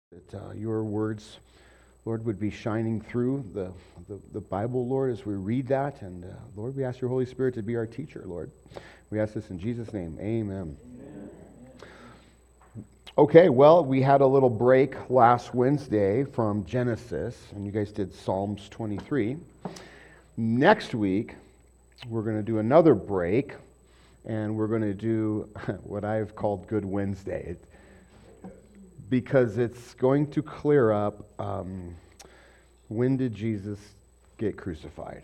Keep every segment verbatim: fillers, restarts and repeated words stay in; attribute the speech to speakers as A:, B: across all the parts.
A: That uh, your words, Lord, would be shining through the, the, the Bible, Lord, as we read that. And uh, Lord, we ask your Holy Spirit to be our teacher, Lord. We ask this in Jesus' name. Amen. Amen. Okay, well, we had a little break last Wednesday from Genesis, and you guys did Psalms twenty-three. Next week, we're going to do another break, and we're going to do what I've called Good Wednesday. It, because it's going to clear up um, when did Jesus get crucified.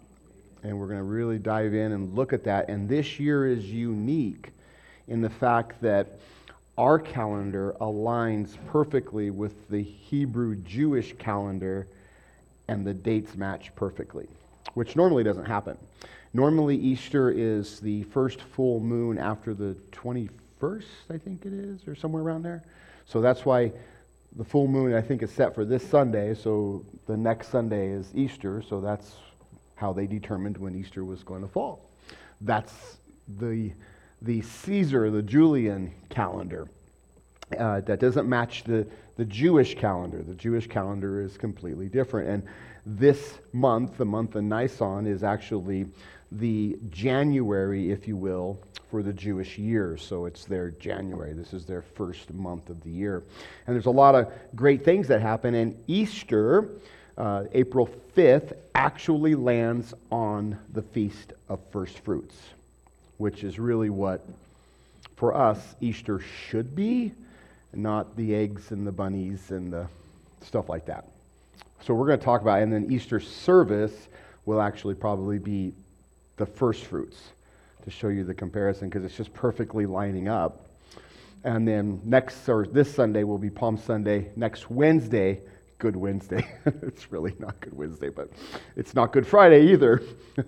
A: And we're going to really dive in and look at that. And this year is unique in the fact that our calendar aligns perfectly with the Hebrew Jewish calendar, and the dates match perfectly, which normally doesn't happen. Normally Easter is the first full moon after the twenty-first, I think it is, or somewhere around there. So that's why the full moon, I think, is set for this Sunday. So the next Sunday is Easter. So that's how they determined when Easter was going to fall. That's the the Caesar, the Julian calendar. Uh, that doesn't match the, the Jewish calendar. The Jewish calendar is completely different. And this month, the month of Nisan, is actually the January, if you will, for the Jewish year. So it's their January. This is their first month of the year. And there's a lot of great things that happen. And Easter, uh, April fifth, actually lands on the Feast of First Fruits, which is really what, for us, Easter should be, not the eggs and the bunnies and the stuff like that. So we're going to talk about it. And then Easter service will actually probably be the first fruits, to show you the comparison, because it's just perfectly lining up. And then next, or this Sunday will be Palm Sunday. Next Wednesday, Good Wednesday. It's really not Good Wednesday, but it's not Good Friday either.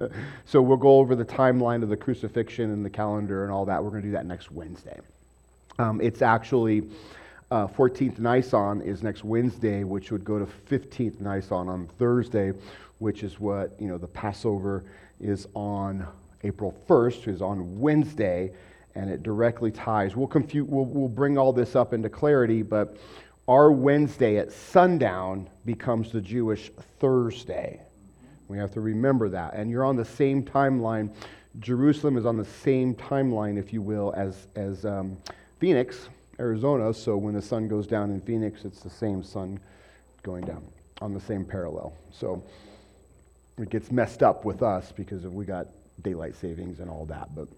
A: So we'll go over the timeline of the crucifixion and the calendar and all that. We're going to do that next Wednesday. Um, it's actually uh, fourteenth Nisan is next Wednesday, which would go to fifteenth Nisan on Thursday, which is what, you know, the Passover is on April first, is on Wednesday, and it directly ties. We'll confuse, we'll, we'll bring all this up into clarity, but our Wednesday at sundown becomes the Jewish Thursday. We have to remember that. And you're on the same timeline. Jerusalem is on the same timeline, if you will, as, as um, Phoenix, Arizona. So when the sun goes down in Phoenix, it's the same sun going down on the same parallel. So it gets messed up with us because we got daylight savings and all that. But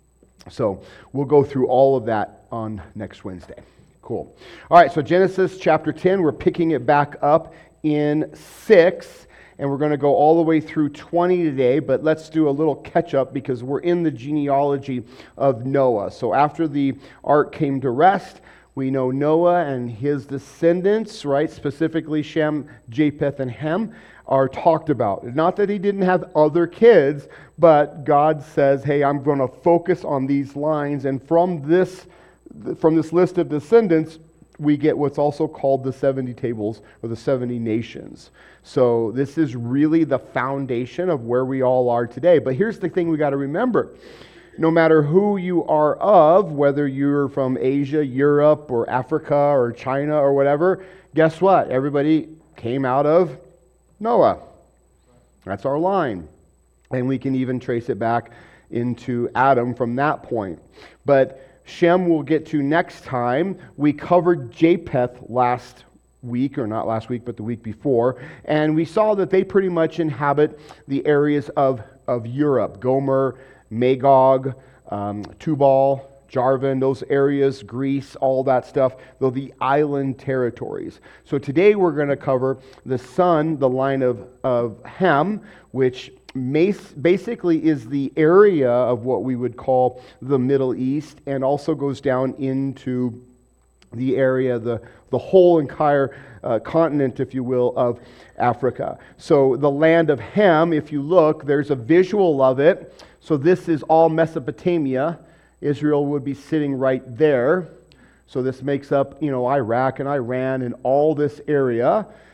A: so we'll go through all of that on next Wednesday. Cool. All right, so Genesis chapter ten, we're picking it back up in six, and we're going to go all the way through twenty today, but let's do a little catch up because we're in the genealogy of Noah. So after the ark came to rest, we know Noah and his descendants, right, specifically Shem, Japheth, and Ham, are talked about. Not that he didn't have other kids, but God says, hey, I'm going to focus on these lines, and from this from this list of descendants, we get what's also called the seventy tables, or the seventy nations. So this is really the foundation of where we all are today. But here's the thing we got to remember. No matter who you are of, whether you're from Asia, Europe, or Africa, or China, or whatever, guess what? Everybody came out of Noah. That's our line. And we can even trace it back into Adam from that point. But Shem we'll get to next time. We covered Japheth last week, or not last week, but the week before, and we saw that they pretty much inhabit the areas of, of Europe, Gomer, Magog, um, Tubal, Javan, those areas, Greece, all that stuff, though the island territories. So today we're going to cover the son, the line of, of Ham, which basically is the area of what we would call the Middle East, and also goes down into the area, the, the whole entire uh, continent, if you will, of Africa. So the land of Ham, if you look, there's a visual of it. So this is all Mesopotamia. Israel would be sitting right there. So this makes up, you know, Iraq and Iran and all this area.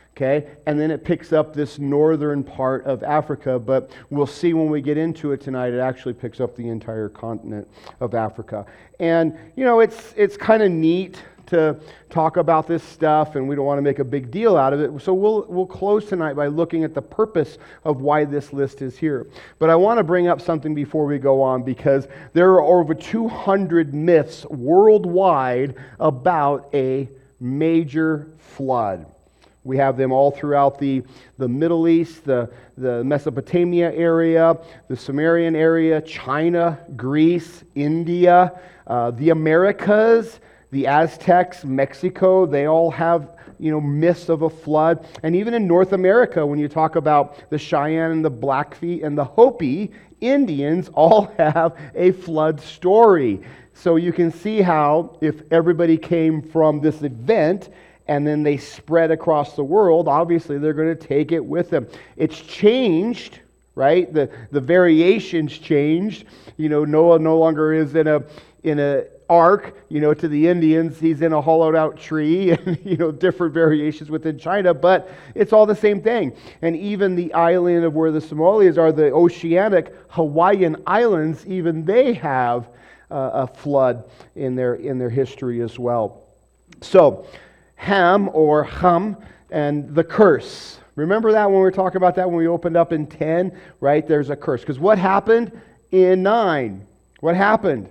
A: Okay, and then it picks up this northern part of Africa, but we'll see when we get into it tonight, it actually picks up the entire continent of Africa. And, you know, it's it's kind of neat to talk about this stuff, and we don't want to make a big deal out of it. So we'll we'll close tonight by looking at the purpose of why this list is here. But I want to bring up something before we go on, because there are over two hundred myths worldwide about a major flood. We have them all throughout the, the Middle East, the, the Mesopotamia area, the Sumerian area, China, Greece, India, uh, the Americas, the Aztecs, Mexico. They all have, you know, myths of a flood. And even in North America, when you talk about the Cheyenne and the Blackfeet and the Hopi Indians, all have a flood story. So you can see how if everybody came from this event and then they spread across the world, obviously they're going to take it with them. It's changed, right? The the variations changed. You know, Noah no longer is in a in a ark. You know, to the Indians, he's in a hollowed out tree, and you know, different variations within China, but it's all the same thing. And even the island of where the Somalis are, the oceanic Hawaiian Islands, even they have uh, a flood in their in their history as well. So, Ham or Ham and the curse. Remember that when we were talking about that when we opened up in ten, right? There's a curse. Because what happened in nine? What happened?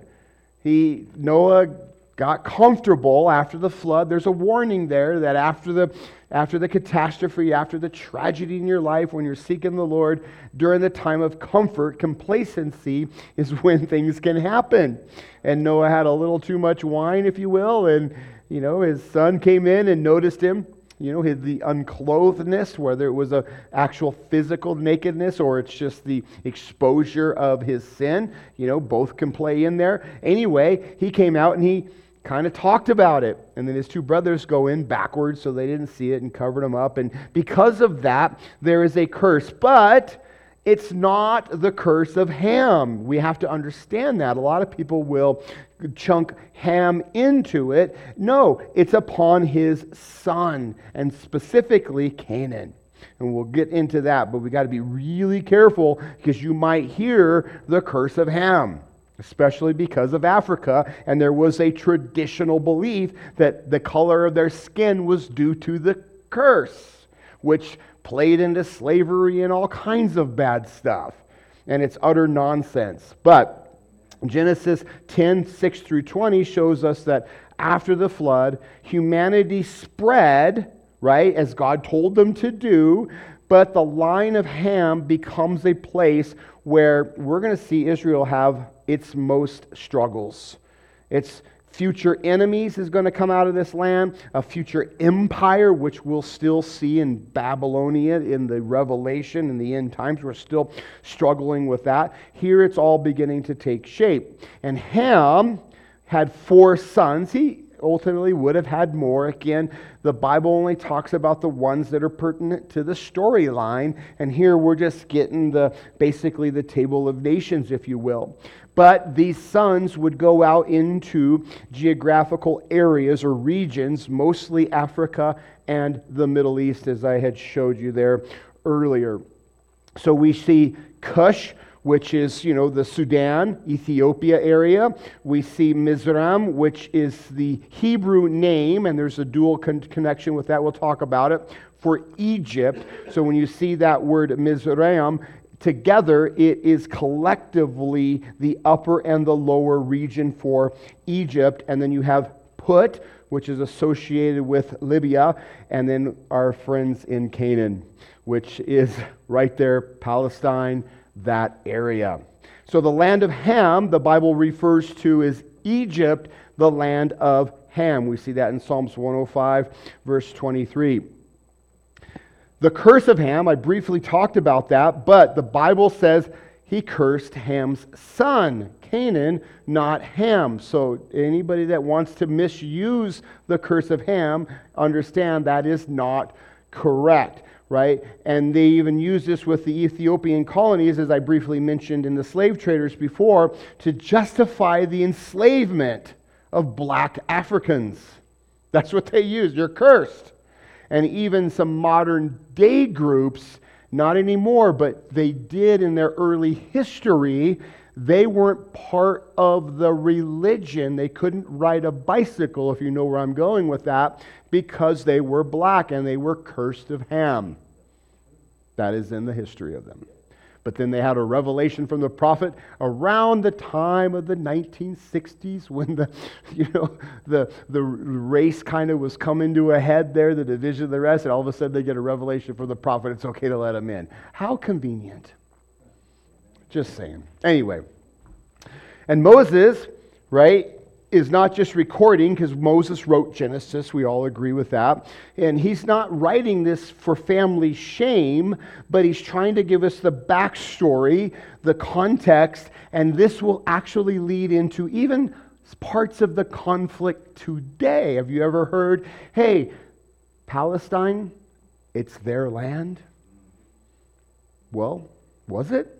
A: He Noah got comfortable after the flood. There's a warning there that after the after the catastrophe, after the tragedy in your life, when you're seeking the Lord, during the time of comfort, complacency is when things can happen. And Noah had a little too much wine, if you will, and you know, his son came in and noticed him, you know, his, the unclothedness, whether it was a actual physical nakedness or it's just the exposure of his sin. You know, both can play in there. Anyway, he came out and he kind of talked about it. And then his two brothers go in backwards so they didn't see it and covered him up. And because of that, there is a curse. But it's not the curse of Ham. We have to understand that. A lot of people will chunk Ham into it. No, it's upon his son, and specifically Canaan. And we'll get into that, but we got to be really careful because you might hear the curse of Ham, especially because of Africa, and there was a traditional belief that the color of their skin was due to the curse, which played into slavery and all kinds of bad stuff. And it's utter nonsense. But Genesis ten, six through twenty shows us that after the flood, humanity spread, right, as God told them to do, but the line of Ham becomes a place where we're going to see Israel have its most struggles. Its future enemies is going to come out of this land, a future empire, which we'll still see in Babylonia in the Revelation in the end times. We're still struggling with that. Here it's all beginning to take shape. And Ham had four sons. He ultimately would have had more. Again, the Bible only talks about the ones that are pertinent to the storyline, and here we're just getting the basically the table of nations, if you will. But these sons would go out into geographical areas or regions, mostly Africa and the Middle East, as I had showed you there earlier. So we see Cush, which is, you know, the Sudan, Ethiopia area. We see Mizraim, which is the Hebrew name, and there's a dual con- connection with that. We'll talk about it, for Egypt. So when you see that word Mizraim, together, it is collectively the upper and the lower region for Egypt. And then you have Put, which is associated with Libya, and then our friends in Canaan, which is right there, Palestine, that area. So the land of Ham, the Bible refers to as Egypt, the land of Ham. We see that in Psalms one oh five, verse twenty-three. The curse of Ham, I briefly talked about that, but the Bible says he cursed Ham's son, Canaan, not Ham. So anybody that wants to misuse the curse of Ham, understand that is not correct, right? And they even use this with the Ethiopian colonies, as I briefly mentioned in the slave traders before, to justify the enslavement of black Africans. That's what they use. You're cursed. And even some modern day groups, not anymore, but they did in their early history, they weren't part of the religion. They couldn't ride a bicycle, if you know where I'm going with that, because they were black and they were cursed of Ham. That is in the history of them. But then they had a revelation from the prophet around the time of the nineteen sixties when the, you know, the, the race kind of was coming to a head there, the division of the rest, and all of a sudden they get a revelation from the prophet. It's okay to let them in. How convenient. Just saying. Anyway. And Moses, right, is not just recording, because Moses wrote Genesis, we all agree with that, and he's not writing this for family shame, but he's trying to give us the backstory, the context, and this will actually lead into even parts of the conflict today. Have you ever heard, hey, Palestine, it's their land? Well, was it?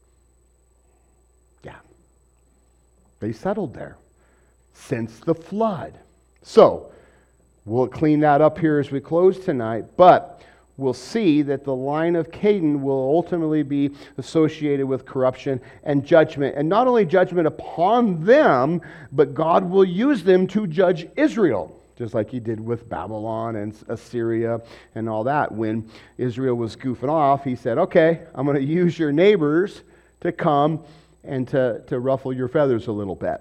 A: Yeah. They settled there since the flood. So, we'll clean that up here as we close tonight, but we'll see that the line of Canaan will ultimately be associated with corruption and judgment. And not only judgment upon them, but God will use them to judge Israel, just like he did with Babylon and Assyria and all that. When Israel was goofing off, he said, okay, I'm going to use your neighbors to come and to, to ruffle your feathers a little bit.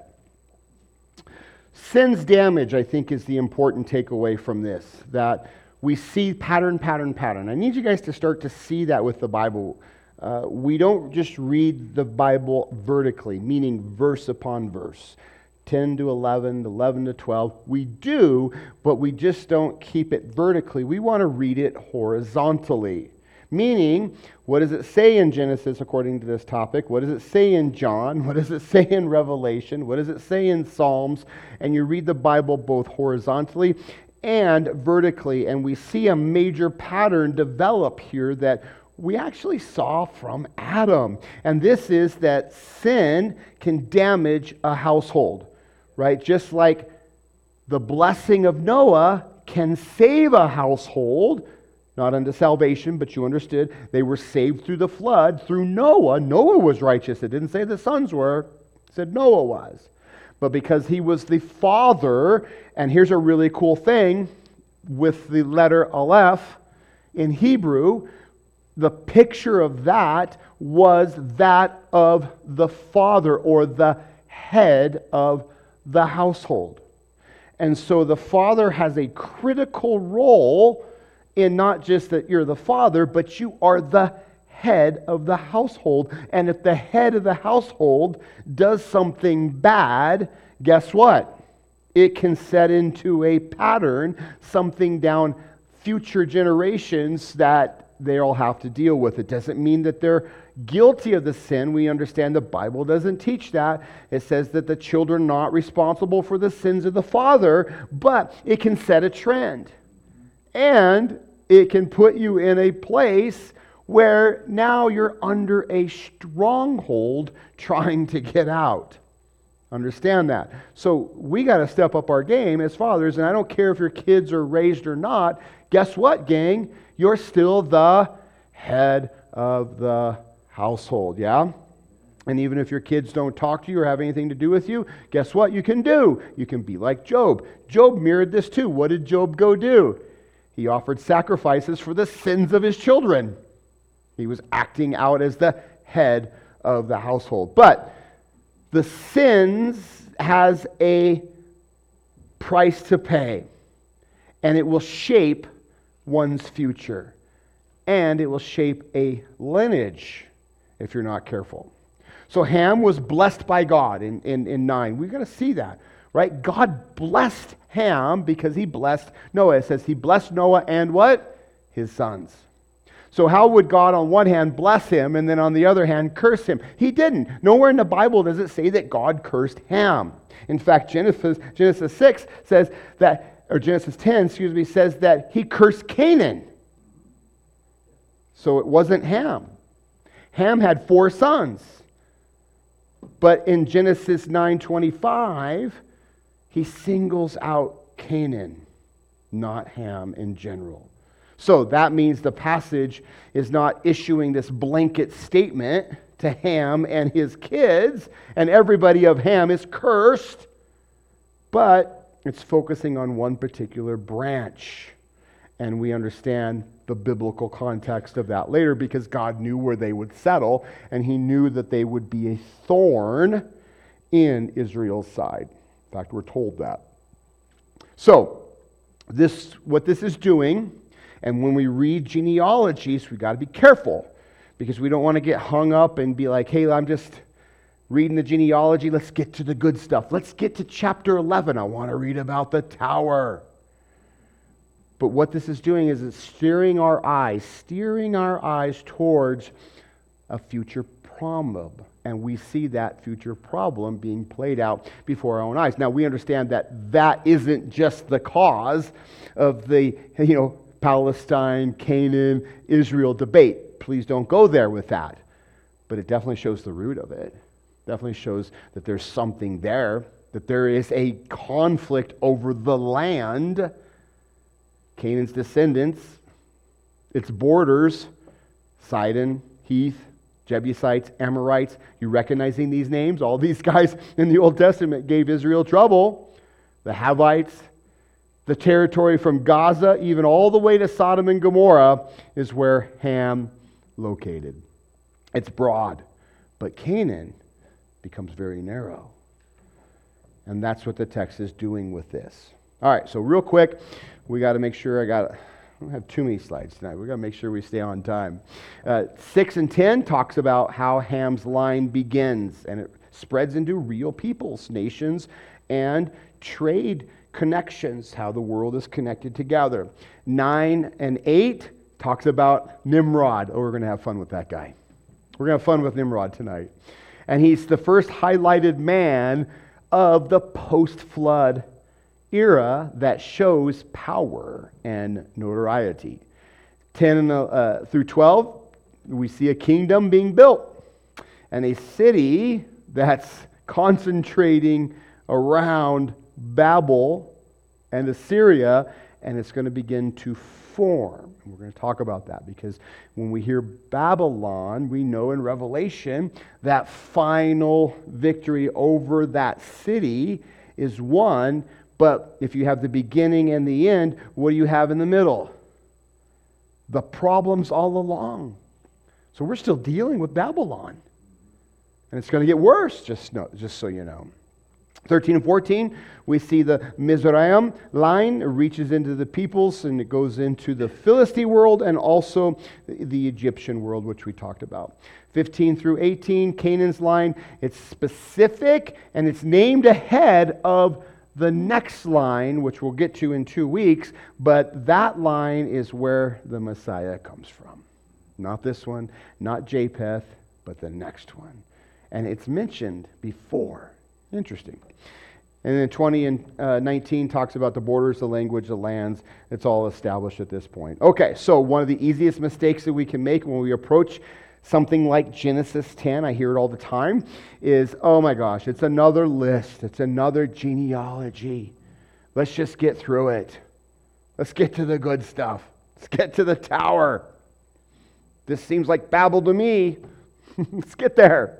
A: Sin's damage, I think, is the important takeaway from this, that we see pattern, pattern, pattern. I need you guys to start to see that with the Bible. Uh, we don't just read the Bible vertically, meaning verse upon verse, ten to eleven, eleven to twelve. We do, but we just don't keep it vertically. We want to read it horizontally. Meaning, what does it say in Genesis according to this topic? What does it say in John? What does it say in Revelation? What does it say in Psalms? And you read the Bible both horizontally and vertically. And we see a major pattern develop here that we actually saw from Adam. And this is that sin can damage a household, right? Just like the blessing of Noah can save a household, not unto salvation, but you understood they were saved through the flood, through Noah. Noah was righteous. It didn't say the sons were. It said Noah was. But because he was the father, and here's a really cool thing, with the letter Aleph in Hebrew, the picture of that was that of the father or the head of the household. And so the father has a critical role in not just that you're the father, but you are the head of the household. And if the head of the household does something bad, guess what? It can set into a pattern, something down future generations that they'll have to deal with. It doesn't mean that they're guilty of the sin. We understand the Bible doesn't teach that. It says that the children are not responsible for the sins of the father, but it can set a trend. And it can put you in a place where now you're under a stronghold trying to get out. Understand that. So we got to step up our game as fathers, and I don't care if your kids are raised or not. Guess what, gang? You're still the head of the household, yeah? And even if your kids don't talk to you or have anything to do with you, guess what you can do? You can be like Job. Job mirrored this too. What did Job go do? He offered sacrifices for the sins of his children. He was acting out as the head of the household. But the sins has a price to pay, and it will shape one's future, and it will shape a lineage if you're not careful. So Ham was blessed by God in, in, in nine. We've got to see that, right? God blessed Ham because he blessed Noah. It says he blessed Noah and what? His sons. So how would God on one hand bless him and then on the other hand curse him? He didn't. Nowhere in the Bible does it say that God cursed Ham. In fact, Genesis, Genesis six says that, or Genesis ten, excuse me, says that he cursed Canaan. So it wasn't Ham. Ham had four sons. But in Genesis nine twenty-five, he singles out Canaan, not Ham in general. So that means the passage is not issuing this blanket statement to Ham and his kids, and everybody of Ham is cursed, but it's focusing on one particular branch. And we understand the biblical context of that later because God knew where they would settle, and he knew that they would be a thorn in Israel's side. In fact, we're told that. So, this what this is doing, and when we read genealogies, we got to be careful because we don't want to get hung up and be like, hey, I'm just reading the genealogy. Let's get to the good stuff. Let's get to chapter eleven. I want to read about the tower. But what this is doing is it's steering our eyes, steering our eyes towards a future problem. And we see that future problem being played out before our own eyes. Now, we understand that that isn't just the cause of the, you know, Palestine, Canaan, Israel debate. Please don't go there with that. But it definitely shows the root of it. Definitely shows that there's something there, that there is a conflict over the land, Canaan's descendants, its borders, Sidon, Heath, Jebusites, Amorites. You recognizing these names? All these guys in the Old Testament gave Israel trouble. The Havites, the territory from Gaza, even all the way to Sodom and Gomorrah, is where Ham located. It's broad, but Canaan becomes very narrow. And that's what the text is doing with this. All right, so real quick, we got to make sure I got... I don't have too many slides tonight. We've got to make sure we stay on time. Uh, six and ten talks about how Ham's line begins, and it spreads into real peoples, nations, and trade connections, how the world is connected together. Nine and eight talks about Nimrod. Oh, we're going to have fun with that guy. We're going to have fun with Nimrod tonight. And he's the first highlighted man of the post-flood era that shows power and notoriety. ten uh, through twelve, we see a kingdom being built and a city that's concentrating around Babel and Assyria, and it's going to begin to form. And we're going to talk about that because when we hear Babylon, we know in Revelation that final victory over that city is won. But if you have the beginning and the end, what do you have in the middle? The problems all along. So we're still dealing with Babylon. And it's going to get worse, just, no, just so you know. thirteen and fourteen, we see the Mizraim line reaches into the peoples and it goes into the Philistine world and also the Egyptian world, which we talked about. fifteen through eighteen, Canaan's line, it's specific and it's named ahead of the next line, which we'll get to in two weeks, but that line is where the Messiah comes from. Not this one, not Japheth, but the next one. And it's mentioned before. Interesting. And then twenty and uh, nineteen talks about the borders, the language, the lands. It's all established at this point. Okay, so one of the easiest mistakes that we can make when we approach something like Genesis ten, I hear it all the time, is, oh my gosh, it's another list. It's another genealogy. Let's just get through it. Let's get to the good stuff. Let's get to the tower. This seems like Babel to me. Let's get there.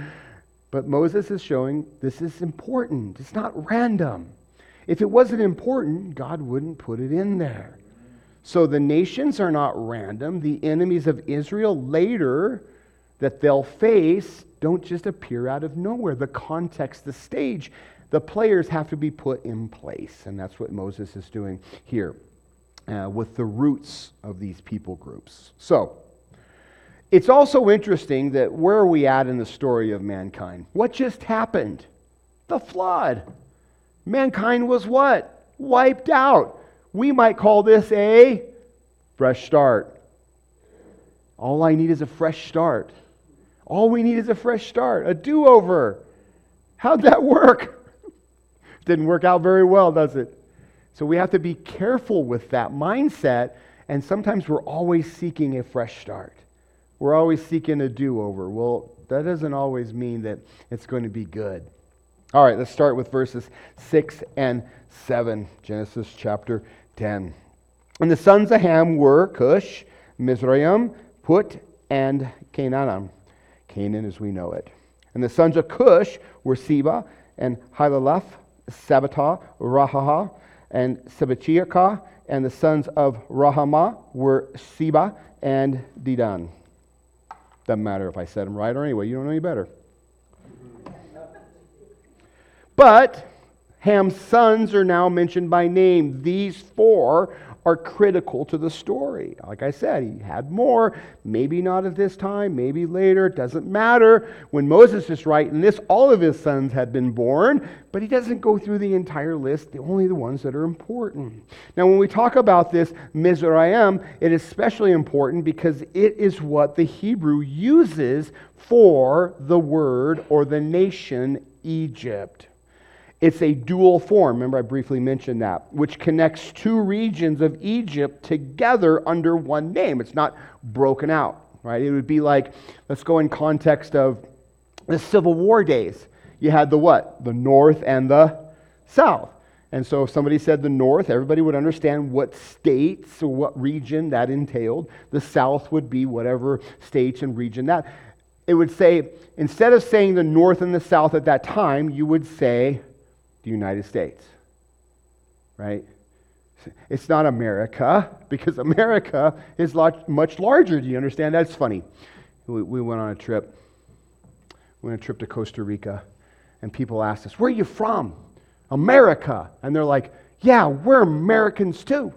A: But Moses is showing this is important. It's not random. If it wasn't important, God wouldn't put it in there. So the nations are not random. The enemies of Israel later that they'll face don't just appear out of nowhere. The context, the stage, the players have to be put in place. And that's what Moses is doing here uh, with the roots of these people groups. So it's also interesting that where are we at in the story of mankind? What just happened? The flood. Mankind was what? Wiped out. We might call this a fresh start. All I need is a fresh start. All we need is a fresh start, a do-over. How'd that work? Didn't work out very well, does it? So we have to be careful with that mindset, and sometimes we're always seeking a fresh start. We're always seeking a do-over. Well, that doesn't always mean that it's going to be good. All right, let's start with verses six and seven, Genesis chapter ten. And the sons of Ham were Cush, Mizraim, Put, and Canaan. Canaan as we know it. And the sons of Cush were Seba, and Hilaleth, Sabata, Rahaha, and Sebachiakah. And the sons of Rahamah were Seba and Dedan. Doesn't matter if I said them right or anyway, you don't know any better. But Ham's sons are now mentioned by name. These four are critical to the story. Like I said, he had more, maybe not at this time, maybe later, it doesn't matter. When Moses is writing this, all of his sons had been born, but he doesn't go through the entire list, only the ones that are important. Now, when we talk about this Mizraim, it is especially important because it is what the Hebrew uses for the word or the nation Egypt. It's a dual form, remember I briefly mentioned that, which connects two regions of Egypt together under one name. It's not broken out, right? It would be like, let's go in context of the Civil War days. You had the what? The North and the South. And so if somebody said the North, everybody would understand what states or what region that entailed. The South would be whatever states and region that. It would say, instead of saying the North and the South at that time, you would say the United States, right? It's not America, because America is lot, much larger. Do you understand? That's funny. We, we went on a trip. We went on a trip to Costa Rica, and people asked us, where are you from? America. And they're like, yeah, we're Americans too.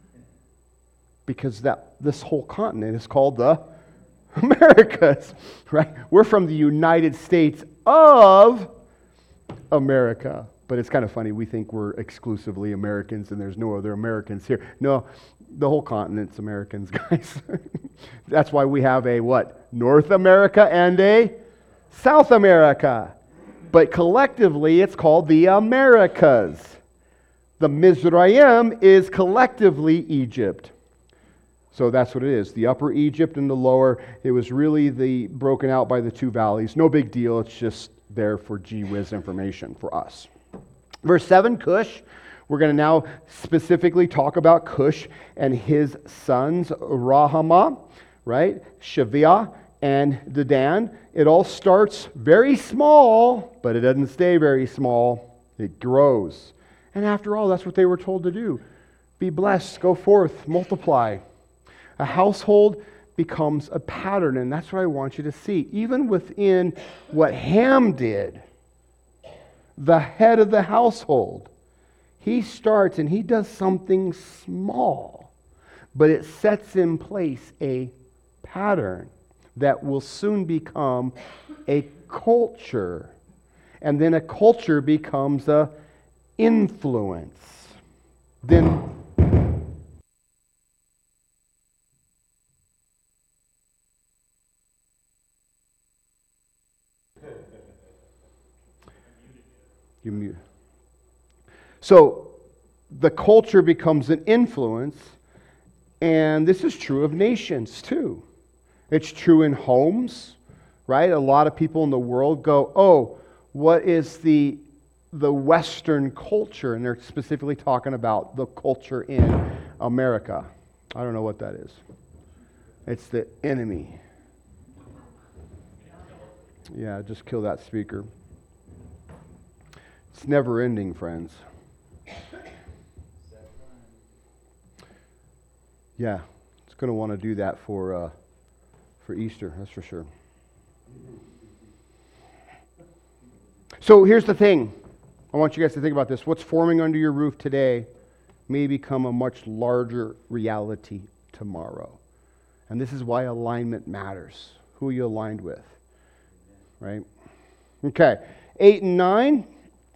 A: Because that this whole continent is called the Americas, right? We're from the United States of America. But it's kind of funny, we think we're exclusively Americans and there's no other Americans here. No, the whole continent's Americans, guys. That's why we have a what? North America and a South America. But collectively, it's called the Americas. The Mizraim is collectively Egypt. So that's what it is. The upper Egypt and the lower, it was really the broken out by the two valleys. No big deal, it's just there for gee whiz information for us. Verse seven, Cush. We're going to now specifically talk about Cush and his sons, Rahamah, right? Shaviah and Dedan. It all starts very small, but it doesn't stay very small. It grows. And after all, that's what they were told to do. Be blessed, go forth, multiply. A household becomes a pattern, and that's what I want you to see. Even within what Ham did, the head of the household, he starts and he does something small, but it sets in place a pattern that will soon become a culture. And then a culture becomes a influence. Then You mute. So the culture becomes an influence, and this is true of nations too. It's true in homes, right? A lot of people in the world go, oh, what is the the Western culture? And they're specifically talking about the culture in America. I don't know what that is. It's the enemy. Yeah, just kill that speaker. It's never ending, friends. Yeah, it's going to want to do that for uh, for Easter, that's for sure. So here's the thing. I want you guys to think about this. What's forming under your roof today may become a much larger reality tomorrow. And this is why alignment matters. Who are you aligned with? Right? Okay. Eight and nine.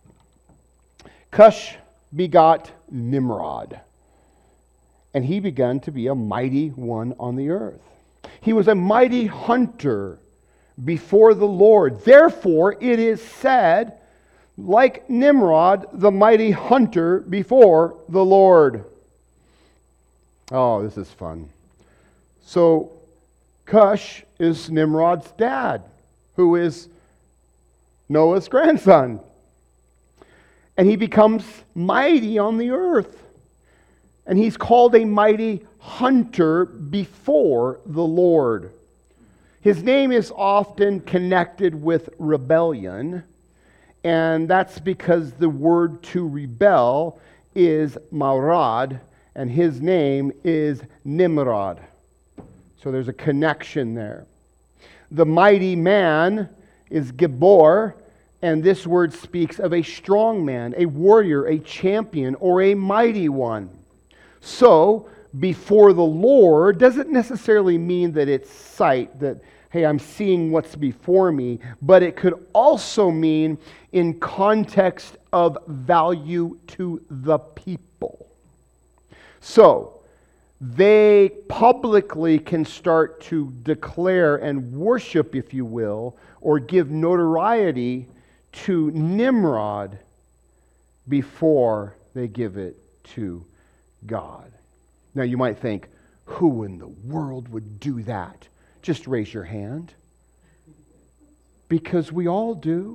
A: Cush begot Nimrod, and he began to be a mighty one on the earth. He was a mighty hunter before the Lord. Therefore, it is said, like Nimrod, the mighty hunter before the Lord. Oh, this is fun. So, Cush is Nimrod's dad, who is Noah's grandson. And he becomes mighty on the earth. And he's called a mighty hunter before the Lord. His name is often connected with rebellion, and that's because the word to rebel is Maurad, and his name is Nimrod. So there's a connection there. The mighty man is Gibor, and this word speaks of a strong man, a warrior, a champion, or a mighty one. So, before the Lord doesn't necessarily mean that it's sight, that, hey, I'm seeing what's before me, but it could also mean in context of value to the people. So, they publicly can start to declare and worship, if you will, or give notoriety to Nimrod before they give it to God. Now you might think, who in the world would do that? Just raise your hand. Because we all do.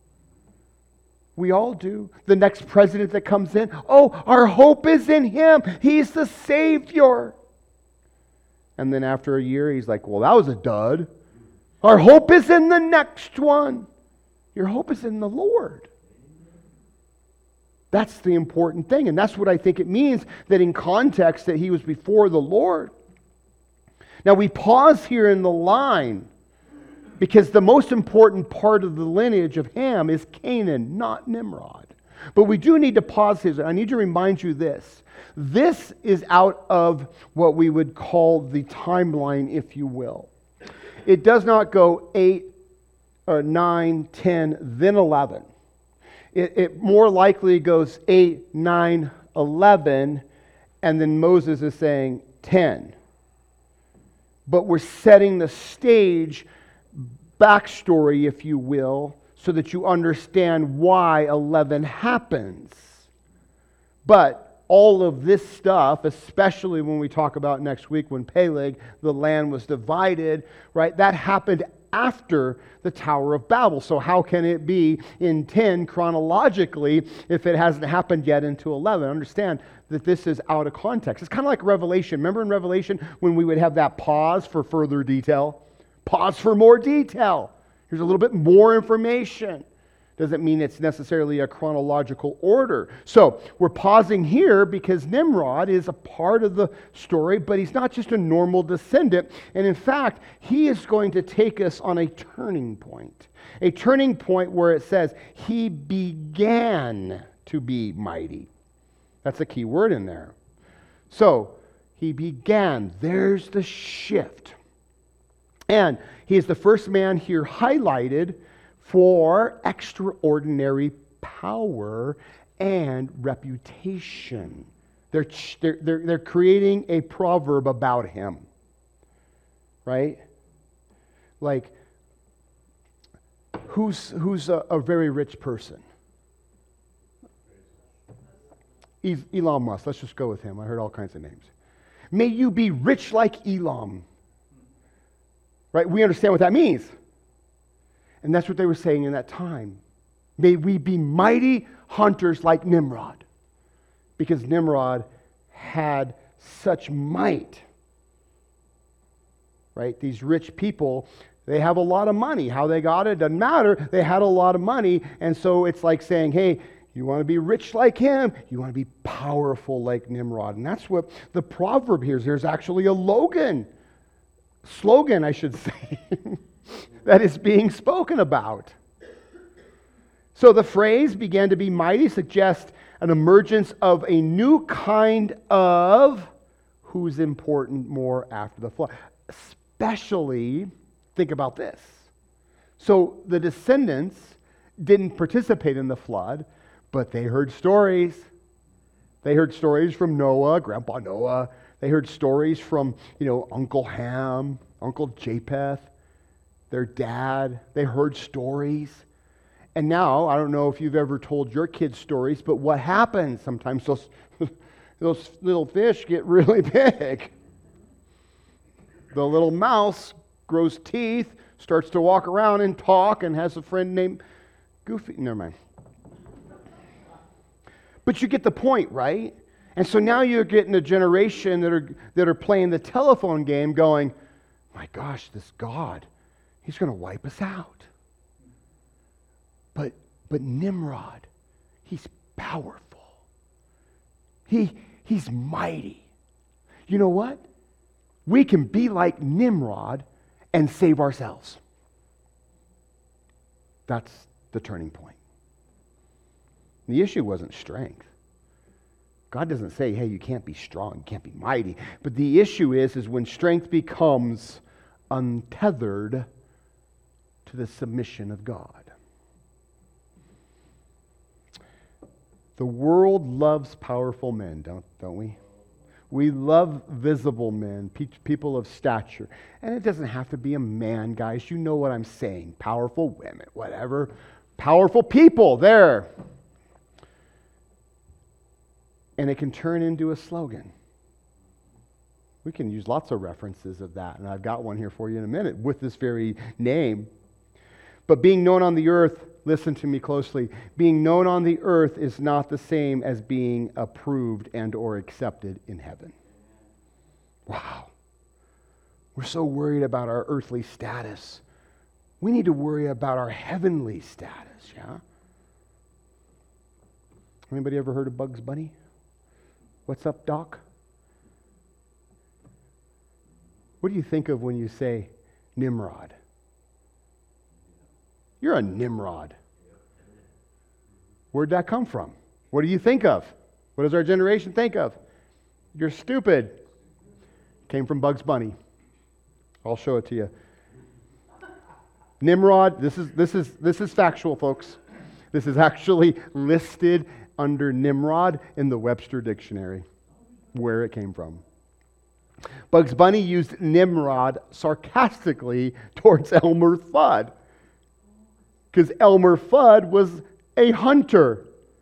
A: We all do. The next president that comes in, oh, our hope is in him. He's the Savior. And then after a year, he's like, well, that was a dud. Our hope is in the next one. Your hope is in the Lord. That's the important thing. And that's what I think it means that in context that he was before the Lord. Now we pause here in the line because the most important part of the lineage of Ham is Canaan, not Nimrod. But we do need to pause here. I need to remind you this. This is out of what we would call the timeline, if you will. It does not go eight, or nine, ten, then eleven. It, it more likely goes eight, nine, eleven, and then Moses is saying ten. But we're setting the stage, backstory, if you will, so that you understand why eleven happens. But all of this stuff, especially when we talk about next week when Peleg, the land was divided, right? That happened after the Tower of Babel. So how can it be in ten chronologically if it hasn't happened yet into eleven? Understand that this is out of context. It's kind of like Revelation. Remember in Revelation when we would have that pause for further detail? Pause for more detail. Here's a little bit more information. Doesn't mean it's necessarily a chronological order. So we're pausing here because Nimrod is a part of the story, but he's not just a normal descendant. And in fact, he is going to take us on a turning point. A turning point where it says, he began to be mighty. That's a key word in there. So, he began. There's the shift. And he is the first man here highlighted for extraordinary power and reputation. They're, they're, they're, they're creating a proverb about him. Right? Like, who's, who's a, a very rich person? Elon Musk. Let's just go with him. I heard all kinds of names. May you be rich like Elam. Right? We understand what that means. And that's what they were saying in that time. May we be mighty hunters like Nimrod. Because Nimrod had such might. Right? These rich people, they have a lot of money. How they got it doesn't matter. They had a lot of money. And so it's like saying, hey, you want to be rich like him? You want to be powerful like Nimrod. And that's what the proverb here is. There's actually a Logan, slogan, I should say, that is being spoken about. So the phrase began to be mighty suggests an emergence of a new kind of who's important more after the flood. Especially, think about this. So the descendants didn't participate in the flood, but they heard stories. They heard stories from Noah, Grandpa Noah. They heard stories from, you know, Uncle Ham, Uncle Japheth, their dad. They heard stories. And now, I don't know if you've ever told your kids stories, but what happens? Sometimes those, those little fish get really big. The little mouse grows teeth, starts to walk around and talk, and has a friend named Goofy. Never mind. But you get the point, right? And so now you're getting a generation that are that are playing the telephone game going, my gosh, this God, he's going to wipe us out. But but Nimrod, he's powerful. He he's mighty. You know what? We can be like Nimrod and save ourselves. That's the turning point. The issue wasn't strength. God doesn't say, hey, you can't be strong, you can't be mighty. But the issue is, is when strength becomes untethered to the submission of God. The world loves powerful men, don't, don't we? We love visible men, pe- people of stature. And it doesn't have to be a man, guys. You know what I'm saying. Powerful women, whatever. Powerful people, there. And it can turn into a slogan. We can use lots of references of that. And I've got one here for you in a minute with this very name. But being known on the earth, listen to me closely, being known on the earth is not the same as being approved and or accepted in heaven. Wow. We're so worried about our earthly status. We need to worry about our heavenly status, yeah? Anybody ever heard of Bugs Bunny? What's up, Doc? What do you think of when you say Nimrod? You're a Nimrod. Where'd that come from? What do you think of? What does our generation think of? You're stupid. Came from Bugs Bunny. I'll show it to you. Nimrod, this is this is this is factual, folks. This is actually listed under Nimrod in the Webster Dictionary, where it came from. Bugs Bunny used Nimrod sarcastically towards Elmer Fudd, because Elmer Fudd was a hunter.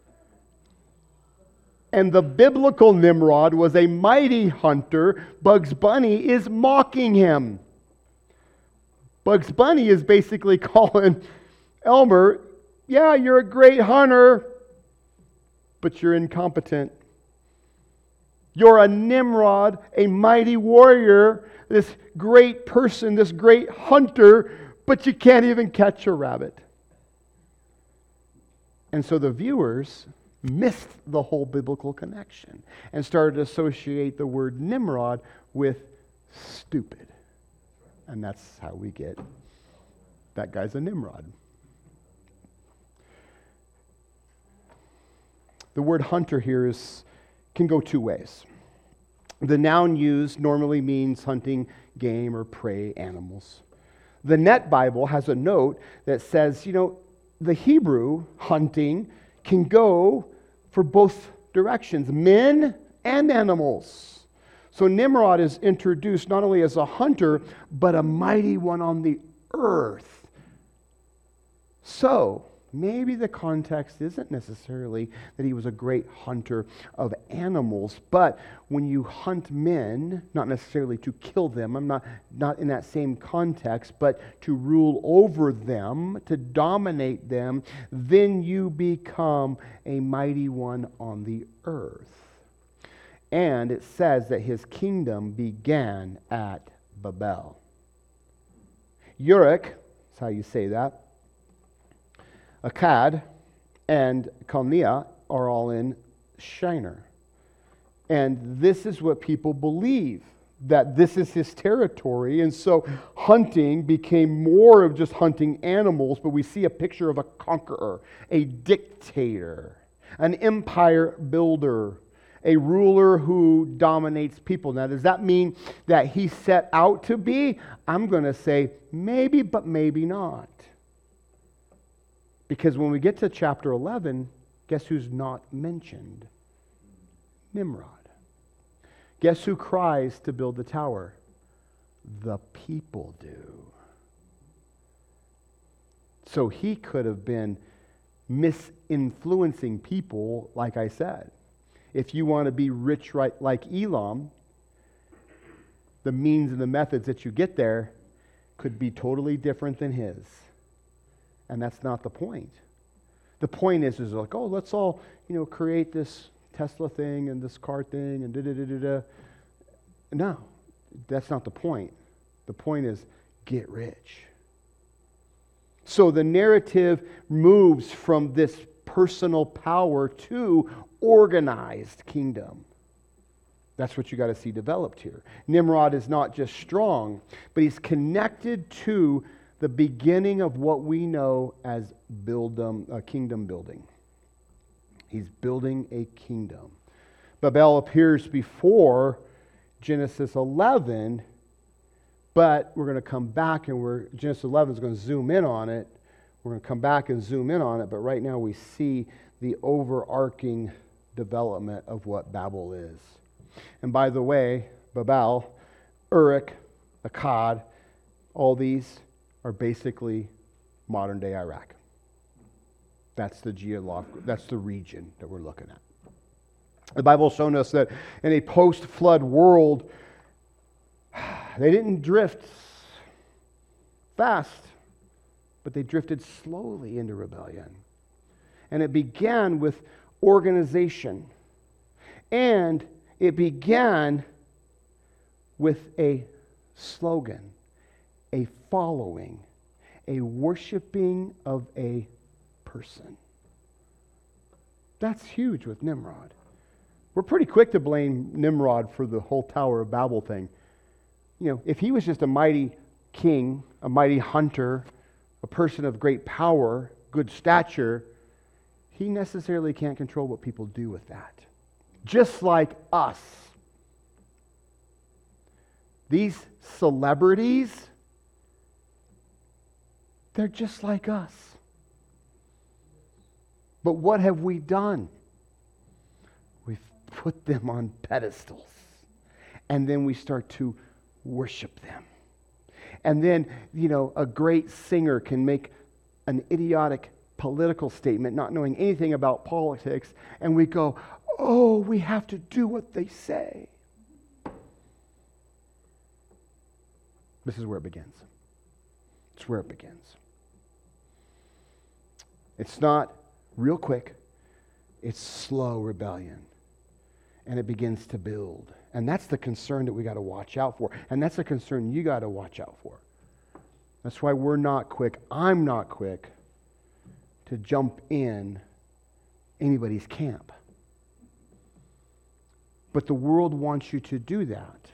A: And the biblical Nimrod was a mighty hunter. Bugs Bunny is mocking him. Bugs Bunny is basically calling Elmer, yeah, you're a great hunter, but you're incompetent. You're a Nimrod, a mighty warrior, this great person, this great hunter, but you can't even catch a rabbit. And so the viewers missed the whole biblical connection and started to associate the word Nimrod with stupid. And that's how we get, that guy's a Nimrod. The word hunter here is can go two ways. The noun used normally means hunting game or prey animals. The Net Bible has a note that says, you know, the Hebrew hunting can go for both directions, men and animals. So Nimrod is introduced not only as a hunter, but a mighty one on the earth. So, maybe the context isn't necessarily that he was a great hunter of animals, but when you hunt men, not necessarily to kill them, I'm not, not in that same context, but to rule over them, to dominate them, then you become a mighty one on the earth. And it says that his kingdom began at Babel. Uruk, that's how you say that, Akkad and Calnea are all in Shinar. And this is what people believe, that this is his territory. And so hunting became more of just hunting animals, but we see a picture of a conqueror, a dictator, an empire builder, a ruler who dominates people. Now, does that mean that he set out to be? I'm going to say maybe, but maybe not. Because when we get to chapter eleven, guess who's not mentioned? Nimrod. Guess who cries to build the tower? The people do. So he could have been misinfluencing people, like I said. If you want to be rich right like Elam, the means and the methods that you get there could be totally different than his. And that's not the point. The point is, is like, oh, let's all, you know, create this Tesla thing and this car thing and da da da da da. No, that's not the point. The point is get rich. So the narrative moves from this personal power to organized kingdom. That's what you got to see developed here. Nimrod is not just strong, but he's connected to the beginning of what we know as build um, uh, kingdom building. He's building a kingdom. Babel appears before Genesis eleven, but we're going to come back and we're Genesis eleven is going to zoom in on it. We're going to come back and zoom in on it, but right now we see the overarching development of what Babel is. And by the way, Babel, Uruk, Akkad, all these are basically modern day Iraq. That's the geological, that's the region that we're looking at. The Bible's shown us that in a post-flood world, they didn't drift fast, but they drifted slowly into rebellion. And it began with organization. And it began with a slogan, a following, a worshiping of a person. That's huge with Nimrod. We're pretty quick to blame Nimrod for the whole Tower of Babel thing. You know, if he was just a mighty king, a mighty hunter, a person of great power, good stature, he necessarily can't control what people do with that. Just like us. These celebrities, they're just like us. But what have we done? We've put them on pedestals. And then we start to worship them. And then, you know, a great singer can make an idiotic political statement, not knowing anything about politics, and we go, oh, we have to do what they say. This is where it begins. It's where it begins. It's not real quick. It's slow rebellion. And it begins to build. And that's the concern that we got to watch out for. And that's the concern you got to watch out for. That's why we're not quick. I'm not quick to jump in anybody's camp. But the world wants you to do that.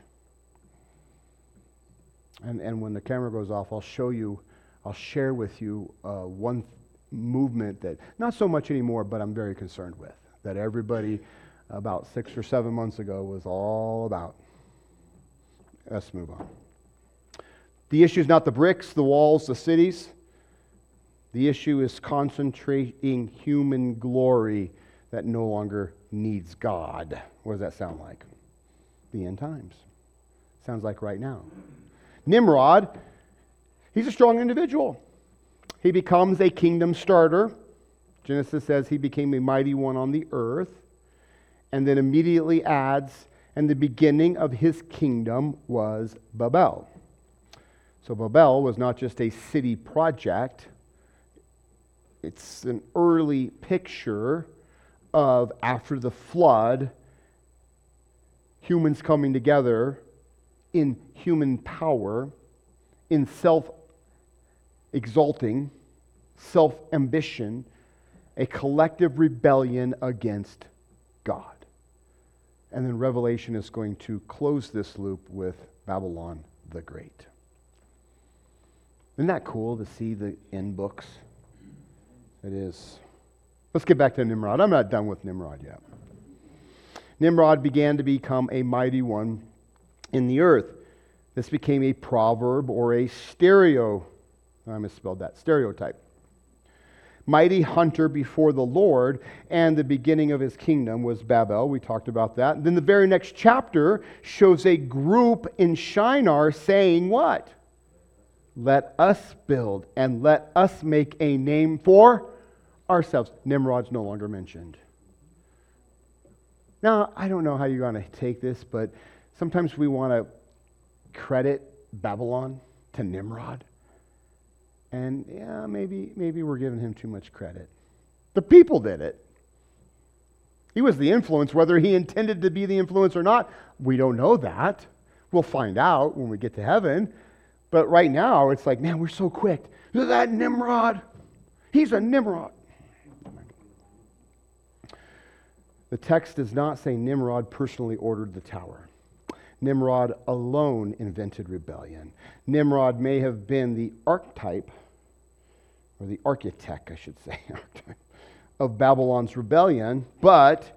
A: And and when the camera goes off, I'll show you, I'll share with you uh, one movement that, not so much anymore, but I'm very concerned with, that everybody about six or seven months ago was all about. Let's move on. The issue is not the bricks, the walls, the cities. The issue is concentrating human glory that no longer needs God. What does that sound like? The end times. Sounds like right now. Nimrod, he's a strong individual. He becomes a kingdom starter. Genesis says he became a mighty one on the earth. And then immediately adds, and the beginning of his kingdom was Babel. So Babel was not just a city project. It's an early picture of, after the flood, humans coming together in human power, in self-exalting, self-ambition, a collective rebellion against God. And then Revelation is going to close this loop with Babylon the Great. Isn't that cool to see the end books? It is. Let's get back to Nimrod. I'm not done with Nimrod yet. Nimrod began to become a mighty one in the earth. This became a proverb or a stereo, I misspelled that, stereotype. Mighty hunter before the Lord, and the beginning of his kingdom was Babel. We talked about that. And then the very next chapter shows a group in Shinar saying what? Let us build and let us make a name for ourselves. Nimrod's no longer mentioned. Now, I don't know how you're going to take this, but sometimes we want to credit Babylon to Nimrod. And yeah, maybe maybe we're giving him too much credit. The people did it. He was the influence. Whether he intended to be the influence or not, we don't know that. We'll find out when we get to heaven. But right now, it's like, man, we're so quick. Look at that Nimrod. He's a Nimrod. The text does not say Nimrod personally ordered the tower. Nimrod alone invented rebellion. Nimrod may have been the archetype, or the architect, I should say, of Babylon's rebellion, but,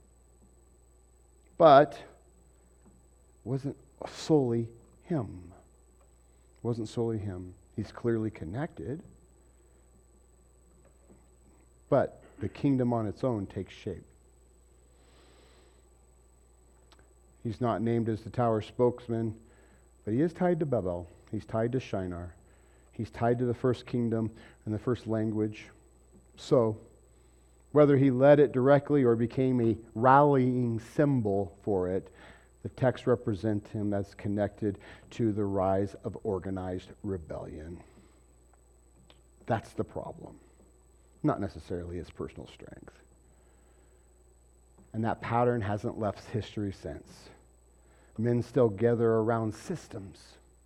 A: but wasn't solely him. Wasn't solely him. He's clearly connected, but the kingdom on its own takes shape. He's not named as the tower spokesman, but he is tied to Babel. He's tied to Shinar. He's tied to the first kingdom and the first language. So, whether he led it directly or became a rallying symbol for it, the text represents him as connected to the rise of organized rebellion. That's the problem, not necessarily his personal strength. And that pattern hasn't left history since. Men still gather around systems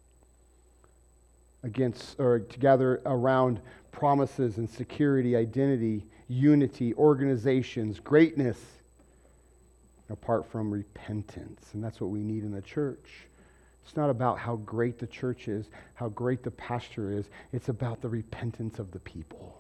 A: against, or together around promises and security, identity, unity, organizations, greatness, apart from repentance. And that's what we need in the church. It's not about how great the church is, how great the pastor is. It's about the repentance of the people.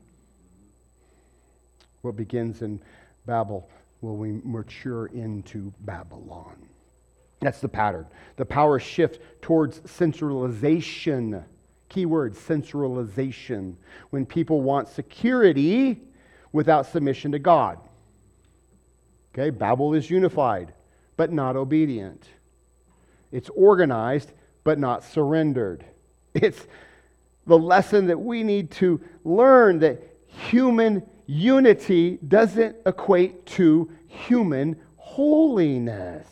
A: What begins in Babel will we mature into Babylon. That's the pattern. The power shift towards centralization. Key word, centralization. When people want security without submission to God. Okay, Babel is unified, but not obedient. It's organized, but not surrendered. It's the lesson that we need to learn, that human unity doesn't equate to human holiness.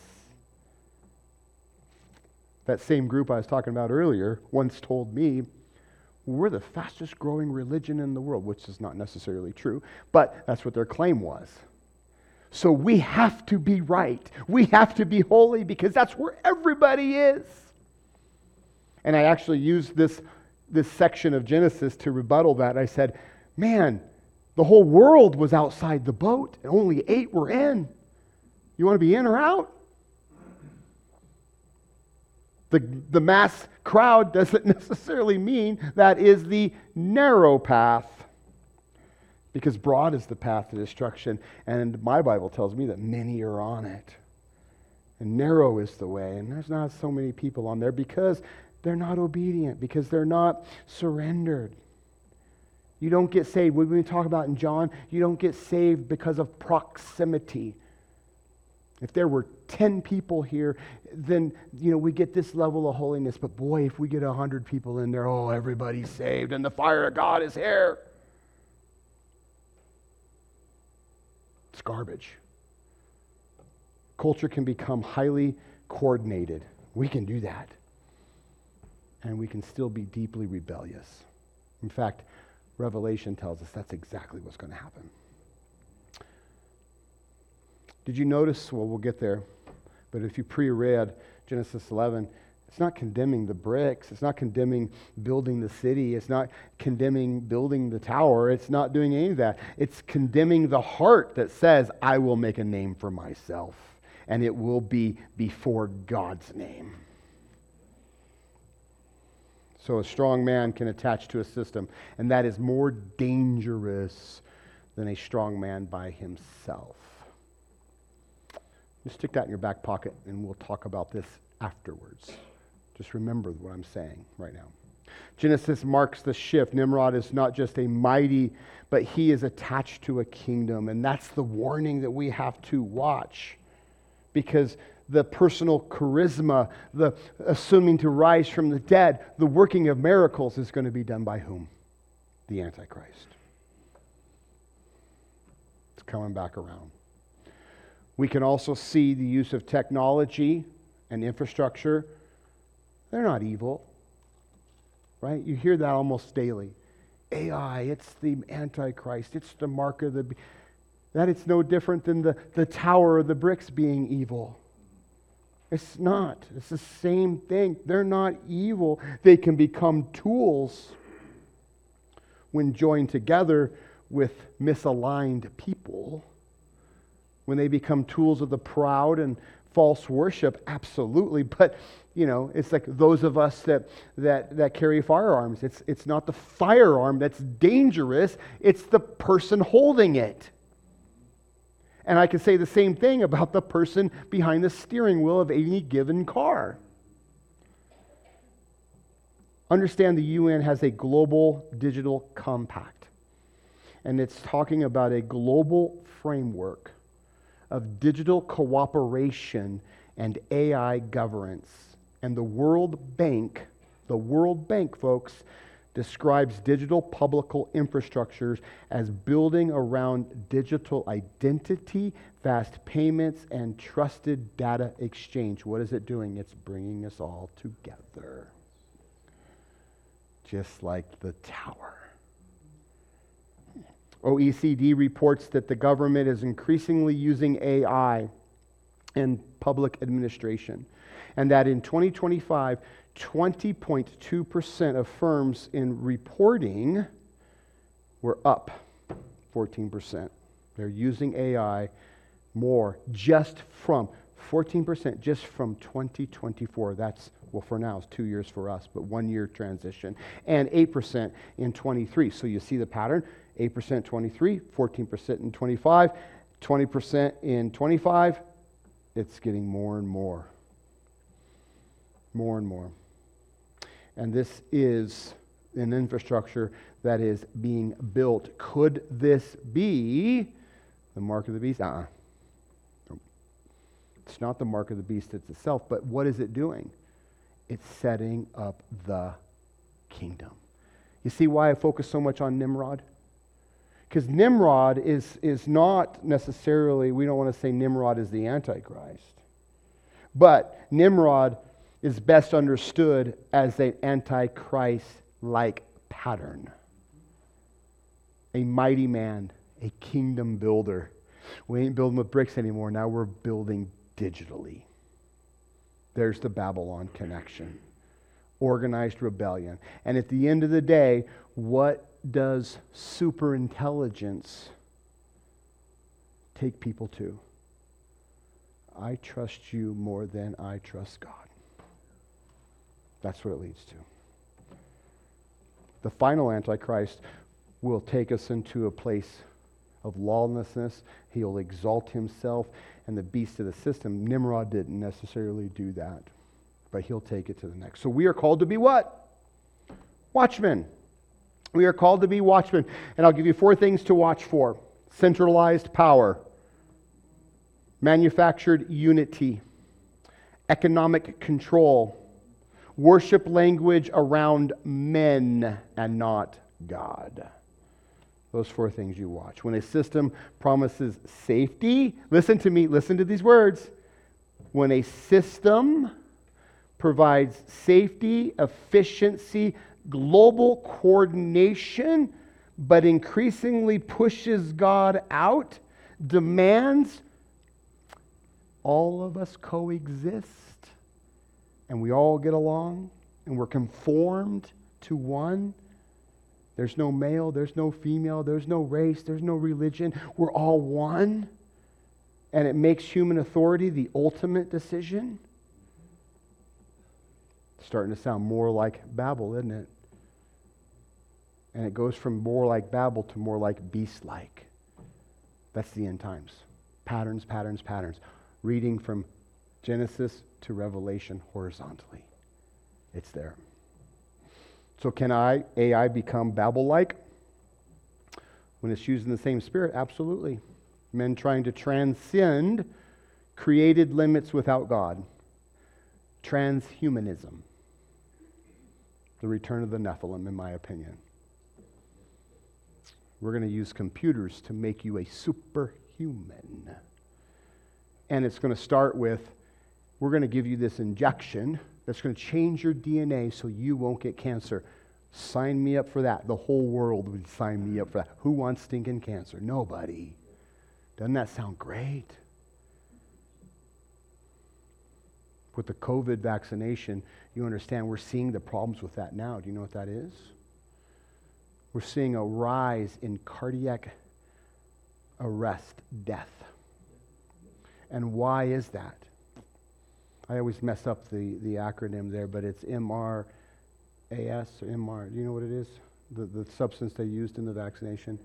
A: That same group I was talking about earlier once told me, we're the fastest growing religion in the world, which is not necessarily true, but that's what their claim was. So we have to be right. We have to be holy because that's where everybody is. And I actually used this, this section of Genesis to rebuttal that. I said, man, the whole world was outside the boat and only eight were in. You want to be in or out? The, the mass crowd doesn't necessarily mean that is the narrow path. Because broad is the path to destruction, and my Bible tells me that many are on it. And narrow is the way, and there's not so many people on there because they're not obedient, because they're not surrendered. You don't get saved. What we talk about in John, you don't get saved because of proximity. If there were ten people here, then you know we get this level of holiness. But boy, if we get a hundred people in there, oh, everybody's saved, and the fire of God is here. It's garbage. Culture can become highly coordinated. We can do that. And we can still be deeply rebellious. In fact, Revelation tells us that's exactly what's going to happen. Did you notice, well, we'll get there, but if you pre-read Genesis eleven, it's not condemning the bricks. It's not condemning building the city. It's not condemning building the tower. It's not doing any of that. It's condemning the heart that says, I will make a name for myself, and it will be before God's name. So a strong man can attach to a system, and that is more dangerous than a strong man by himself. Just stick that in your back pocket, and we'll talk about this afterwards. Just remember what I'm saying right now. Genesis marks the shift. Nimrod is not just a mighty, but he is attached to a kingdom. And that's the warning that we have to watch. Because the personal charisma, the assuming to rise from the dead, the working of miracles is going to be done by whom? The Antichrist. It's coming back around. We can also see the use of technology and infrastructure. They're not evil, right? You hear that almost daily. A I, it's the Antichrist. It's the mark of the beast. that it's no different than the, the tower or the bricks being evil. It's not. It's the same thing. They're not evil. They can become tools when joined together with misaligned people. When they become tools of the proud and false worship, absolutely. But, you know, it's like those of us that that that carry firearms. It's it's not the firearm that's dangerous. It's the person holding it. And I can say the same thing about the person behind the steering wheel of any given car. Understand the U N has a global digital compact. And it's talking about a global framework of digital cooperation and A I governance. And the World Bank, the World Bank, folks, describes digital public infrastructures as building around digital identity, fast payments, and trusted data exchange. What is it doing? It's bringing us all together. Just like the tower. O E C D reports that the government is increasingly using A I in public administration, and that in twenty twenty-five, twenty point two percent of firms in reporting were up fourteen percent. They're using A I more just from fourteen percent just from twenty twenty-four. That's, well, for now, it's two years for us, but one year transition. And eight percent in twenty-three. So you see the pattern. eight percent twenty-three, fourteen percent in twenty-five, twenty percent in twenty-five. It's getting more and more. More and more. And this is an infrastructure that is being built. Could this be the mark of the beast? Uh-uh. Nope. It's not the mark of the beast itself, but what is it doing? It's setting up the kingdom. You see why I focus so much on Nimrod? Because Nimrod is, is not necessarily, we don't want to say Nimrod is the Antichrist, but Nimrod is best understood as an Antichrist-like pattern. A mighty man, a kingdom builder. We ain't building with bricks anymore. Now we're building digitally. There's the Babylon connection. Organized rebellion. And at the end of the day, what does superintelligence take people to? I trust you more than I trust God. That's what it leads to. The final Antichrist will take us into a place of lawlessness. He'll exalt himself and the beast of the system. Nimrod didn't necessarily do that, but he'll take it to the next. So we are called to be what? Watchmen. We are called to be watchmen. And I'll give you four things to watch for. Centralized power. Manufactured unity. Economic control. Worship language around men and not God. Those four things you watch. When a system promises safety, listen to me, listen to these words. When a system provides safety, efficiency, global coordination, but increasingly pushes God out, demands all of us coexist, and we all get along, and we're conformed to one. There's no male, there's no female, there's no race, there's no religion. We're all one. And it makes human authority the ultimate decision. It's starting to sound more like Babel, isn't it? And it goes from more like Babel to more like beast-like. That's the end times. Patterns, patterns, patterns. Reading from Genesis to Revelation horizontally. It's there. So can I, A I become Babel-like? When it's used in the same spirit, absolutely. Men trying to transcend created limits without God. Transhumanism. The return of the Nephilim, in my opinion. We're going to use computers to make you a superhuman. And it's going to start with, we're going to give you this injection that's going to change your D N A so you won't get cancer. Sign me up for that. The whole world would sign me up for that. Who wants stinking cancer? Nobody. Doesn't that sound great? With the COVID vaccination, you understand we're seeing the problems with that now. Do you know what that is? We're seeing a rise in cardiac arrest death. And why is that? I always mess up the, the acronym there, but it's M R A S or M R. Do you know what it is? The, the substance they used in the vaccination?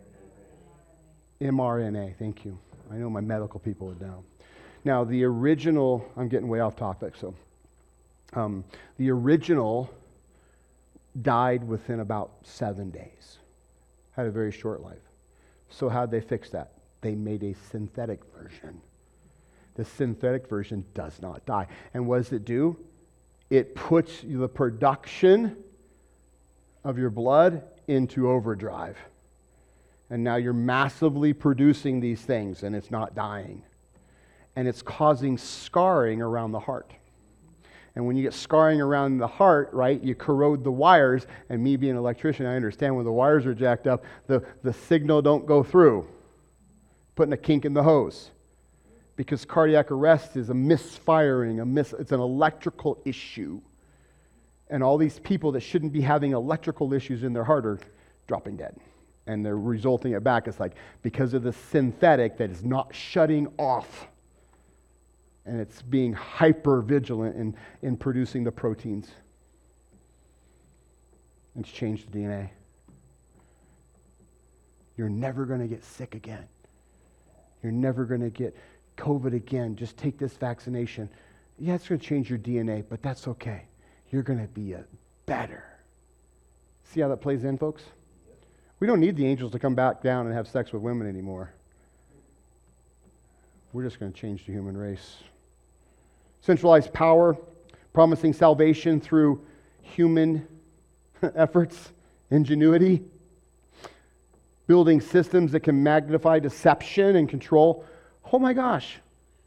A: mRNA, thank you. I know my medical people would know. Now, the original, I'm getting way off topic, so. Um, the original died within about seven days. Had a very short life. So how'd they fix that? They made a synthetic version. The synthetic version does not die. And what does it do? It puts the production of your blood into overdrive. And now you're massively producing these things and it's not dying. And it's causing scarring around the heart. And when you get scarring around the heart, right, you corrode the wires. And me being an electrician, I understand when the wires are jacked up, the, the signal don't go through. Putting a kink in the hose. Because cardiac arrest is a misfiring, a mis- it's an electrical issue. And all these people that shouldn't be having electrical issues in their heart are dropping dead. And they're resulting it back. It's like because of the synthetic that is not shutting off. And it's being hyper vigilant in, in producing the proteins. It's changed the D N A. You're never going to get sick again. You're never going to get COVID again. Just take this vaccination. Yeah, it's going to change your D N A, but that's okay. You're going to be a better. See how that plays in, folks? We don't need the angels to come back down and have sex with women anymore. We're just going to change the human race. Centralized power, promising salvation through human efforts, ingenuity, building systems that can magnify deception and control. Oh my gosh.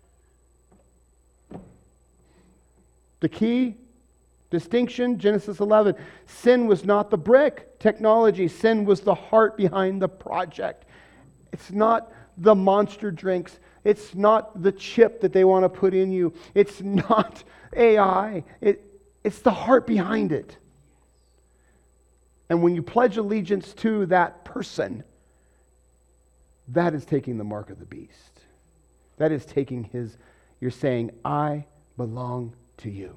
A: The key distinction, Genesis eleven, sin was not the brick. Technology, sin was the heart behind the project. It's not the monster drinks. It's not the chip that they want to put in you. It's not A I. It, it's the heart behind it. And when you pledge allegiance to that person, that is taking the mark of the beast. That is taking his, you're saying, I belong to you.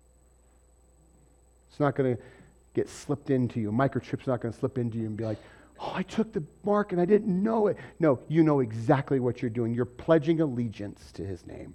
A: It's not going to get slipped into you. A microchip's not going to slip into you and be like, oh, I took the mark and I didn't know it. No, you know exactly what you're doing. You're pledging allegiance to his name.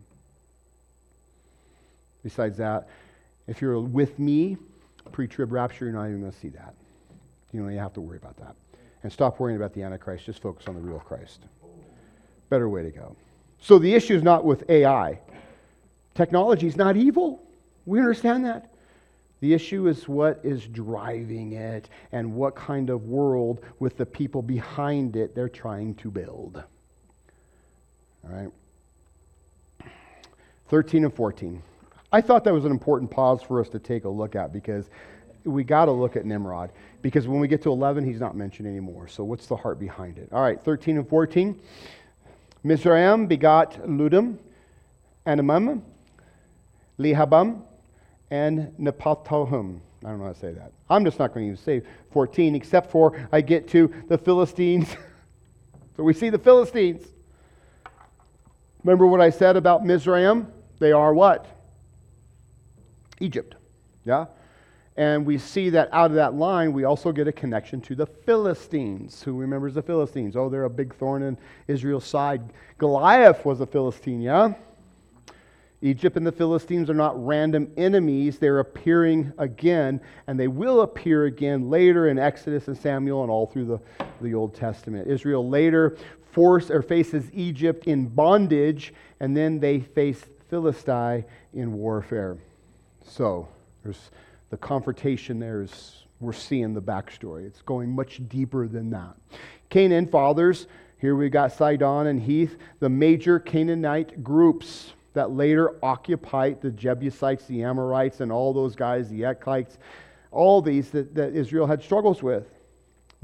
A: Besides that, if you're with me, pre-trib rapture, you're not even going to see that. You don't even have to worry about that. And stop worrying about the Antichrist. Just focus on the real Christ. Better way to go. So the issue is not with A I. Technology is not evil. We understand that. The issue is what is driving it and what kind of world with the people behind it they're trying to build. All right. thirteen and fourteen. I thought that was an important pause for us to take a look at because we got to look at Nimrod. Because when we get to eleven, he's not mentioned anymore. So what's the heart behind it? All right, thirteen and fourteen. Mizraim begot Ludum, Anamim, Lehabam, and Nephatohim. I don't know how to say that. I'm just not going to even say fourteen, except for I get to the Philistines. So we see the Philistines. Remember what I said about Mizraim? They are what? Egypt. Yeah? And we see that out of that line, we also get a connection to the Philistines. Who remembers the Philistines? Oh, they're a big thorn in Israel's side. Goliath was a Philistine, yeah? Egypt and the Philistines are not random enemies. They're appearing again, and they will appear again later in Exodus and Samuel and all through the, the Old Testament. Israel later force or faces Egypt in bondage, and then they face Philistine in warfare. So there's the confrontation there is, we're seeing the backstory. It's going much deeper than that. Canaan fathers, here we got Sidon and Heth, the major Canaanite groups that later occupied the Jebusites, the Amorites, and all those guys, the Echites, all these that, that Israel had struggles with.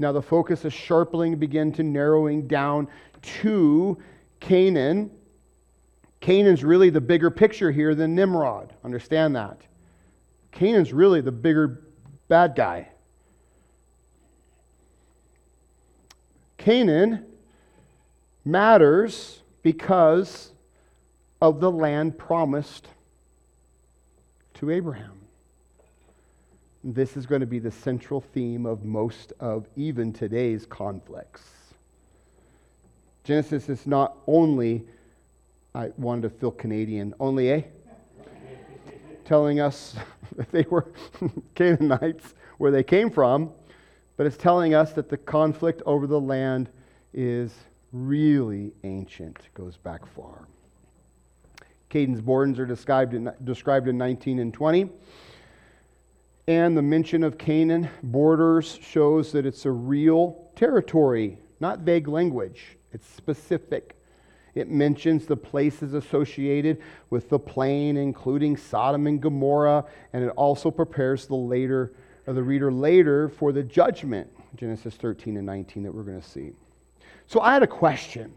A: Now the focus is sharpening, begin to narrowing down to Canaan. Canaan's really the bigger picture here than Nimrod. Understand that. Canaan's really the bigger bad guy. Canaan matters because of the land promised to Abraham. This is going to be the central theme of most of even today's conflicts. Genesis is not only, I wanted to feel Canadian, only, eh? telling us that they were Canaanites, where they came from, but it's telling us that the conflict over the land is really ancient, goes back far. Canaan's borders are described in, described in nineteen and twenty. And the mention of Canaan borders shows that it's a real territory, not vague language. It's specific. It mentions the places associated with the plain, including Sodom and Gomorrah, and it also prepares the later, or the reader later for the judgment, Genesis thirteen and nineteen, that we're going to see. So I had a question.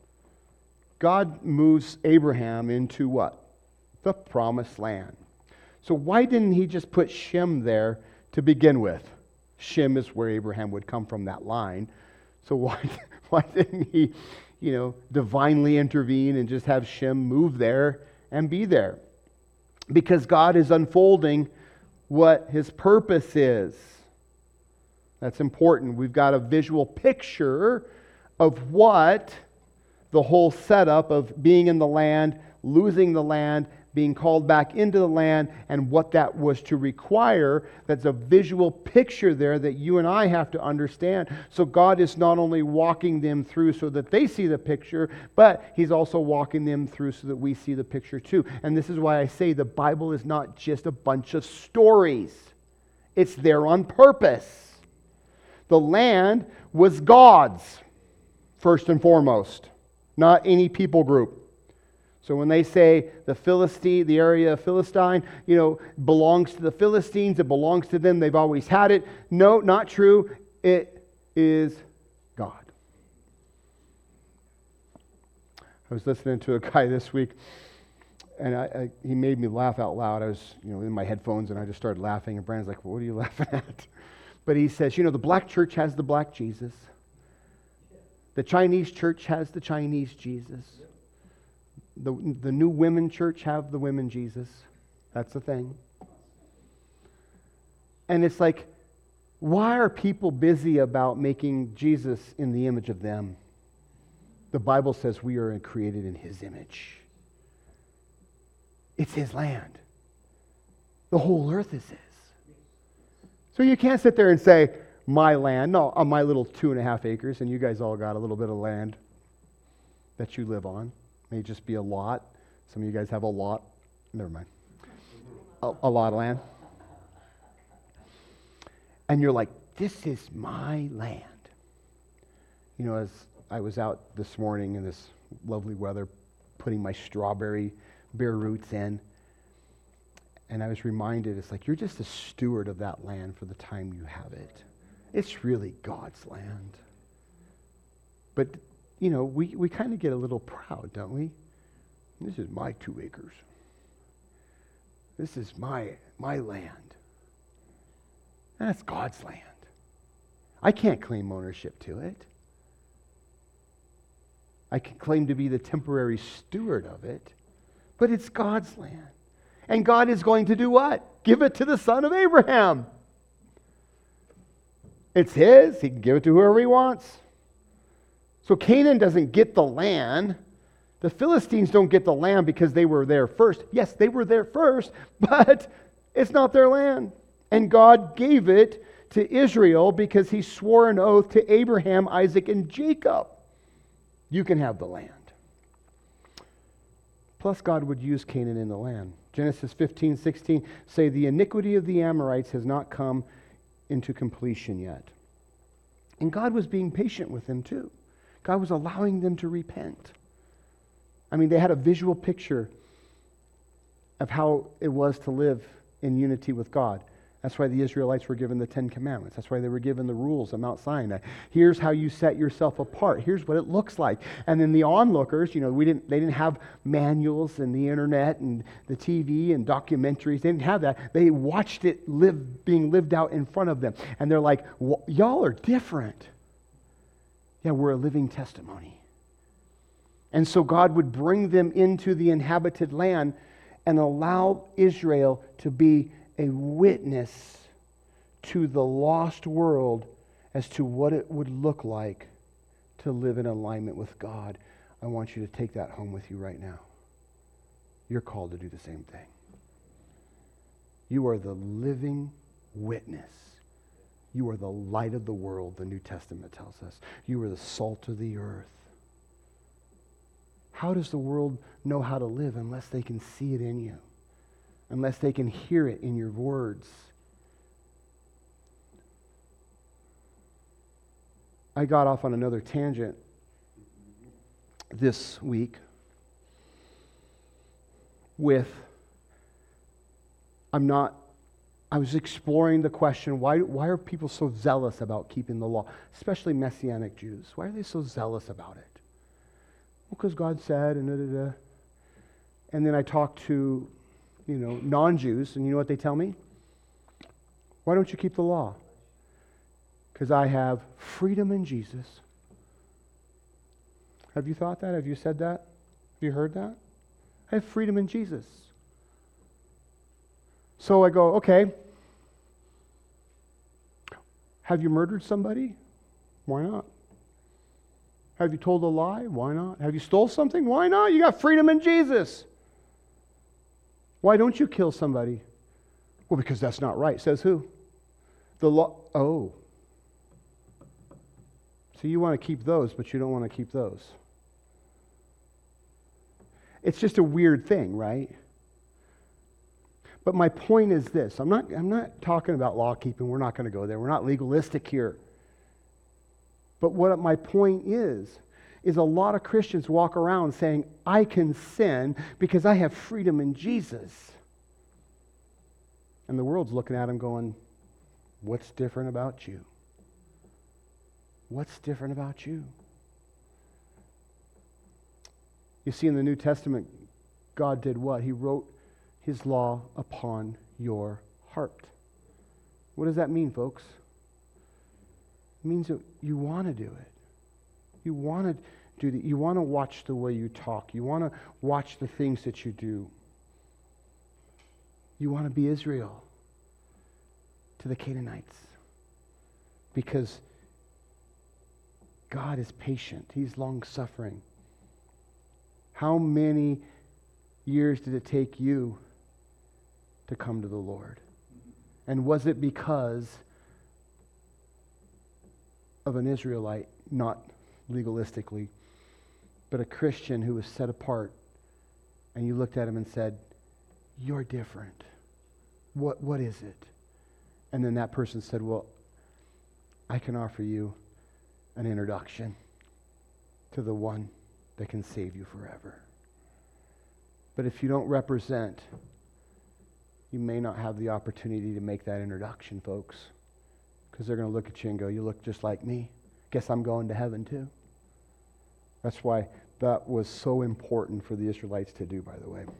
A: God moves Abraham into what? The promised land. So why didn't he just put Shem there to begin with? Shem is where Abraham would come from, that line. So why, why didn't he, you know, divinely intervene and just have Shem move there and be there? Because God is unfolding what his purpose is. That's important. We've got a visual picture of what the whole setup of being in the land, losing the land, being called back into the land, and what that was to require. That's a visual picture there that you and I have to understand. So God is not only walking them through so that they see the picture, but he's also walking them through so that we see the picture too. And this is why I say the Bible is not just a bunch of stories. It's there on purpose. The land was God's, first and foremost, not any people group. So when they say the Philistine, the area of Philistine, you know, belongs to the Philistines, it belongs to them, they've always had it. No, not true. It is God. I was listening to a guy this week, and I, I, he made me laugh out loud. I was, you know, in my headphones, and I just started laughing. And Brandon's like, well, "What are you laughing at?" But he says, you know, the black church has the black Jesus. The Chinese church has the Chinese Jesus. The, the new women church have the women Jesus. That's the thing. And it's like, why are people busy about making Jesus in the image of them? The Bible says we are created in his image. It's his land. The whole earth is his. So you can't sit there and say, my land, no, on my little two and a half acres, and you guys all got a little bit of land that you live on. May just be a lot. Some of you guys have a lot. Never mind. A, a lot of land. And you're like, this is my land. You know, as I was out this morning in this lovely weather, putting my strawberry bare roots in, and I was reminded, it's like, you're just a steward of that land for the time you have it. It's really God's land. But you know, we, we kind of get a little proud, don't we? This is my two acres. This is my my land. That's God's land. I can't claim ownership to it. I can claim to be the temporary steward of it, but it's God's land. And God is going to do what? Give it to the son of Abraham. It's his. He can give it to whoever he wants. So Canaan doesn't get the land. The Philistines don't get the land because they were there first. Yes, they were there first, but it's not their land. And God gave it to Israel because he swore an oath to Abraham, Isaac, and Jacob. You can have the land. Plus, God would use Canaan in the land. Genesis fifteen, sixteen say, the iniquity of the Amorites has not come into completion yet. And God was being patient with them too. God was allowing them to repent. I mean, they had a visual picture of how it was to live in unity with God. That's why the Israelites were given the Ten Commandments. That's why they were given the rules of Mount Sinai. Here's how you set yourself apart. Here's what it looks like. And then the onlookers, you know, we didn't. They didn't have manuals and the internet and the T V and documentaries. They didn't have that. They watched it live, being lived out in front of them. And they're like, well, y'all are different. Yeah, we're a living testimony. And so God would bring them into the inhabited land and allow Israel to be a witness to the lost world as to what it would look like to live in alignment with God. I want you to take that home with you right now. You're called to do the same thing. You are the living witness. You are the light of the world, the New Testament tells us. You are the salt of the earth. How does the world know how to live unless they can see it in you? Unless they can hear it in your words. I got off on another tangent this week with, I'm not, I was exploring the question, why, why are people so zealous about keeping the law? Especially Messianic Jews. Why are they so zealous about it? Well, because God said, and da, da, da. And then I talked to you know, non-Jews, and you know what they tell me? Why don't you keep the law? Because I have freedom in Jesus. Have you thought that? Have you said that? Have you heard that? I have freedom in Jesus. So I go, okay. Have you murdered somebody? Why not? Have you told a lie? Why not? Have you stole something? Why not? You got freedom in Jesus. Why don't you kill somebody? Well, because that's not right. Says who? The law. Oh. So you want to keep those, but you don't want to keep those. It's just a weird thing, right? But my point is this. I'm not, I'm not talking about law keeping. We're not going to go there. We're not legalistic here. But what my point is, is a lot of Christians walk around saying, I can sin because I have freedom in Jesus. And the world's looking at them going, what's different about you? What's different about you? You see, in the New Testament, God did what? He wrote His law upon your heart. What does that mean, folks? It means that you want to do it. You want to do the, you want to watch the way you talk. You want to watch the things that you do. You want to be Israel to the Canaanites. Because God is patient. He's long-suffering. How many years did it take you to come to the Lord? And was it because of an Israelite, not legalistically, but a Christian who was set apart, and you looked at him and said, you're different. What what is it? And then that person said, well, I can offer you an introduction to the one that can save you forever. But if you don't represent, you may not have the opportunity to make that introduction, folks, because they're going to look at you and go, you look just like me. Guess I'm going to heaven too. That's why that was so important for the Israelites to do, by the way.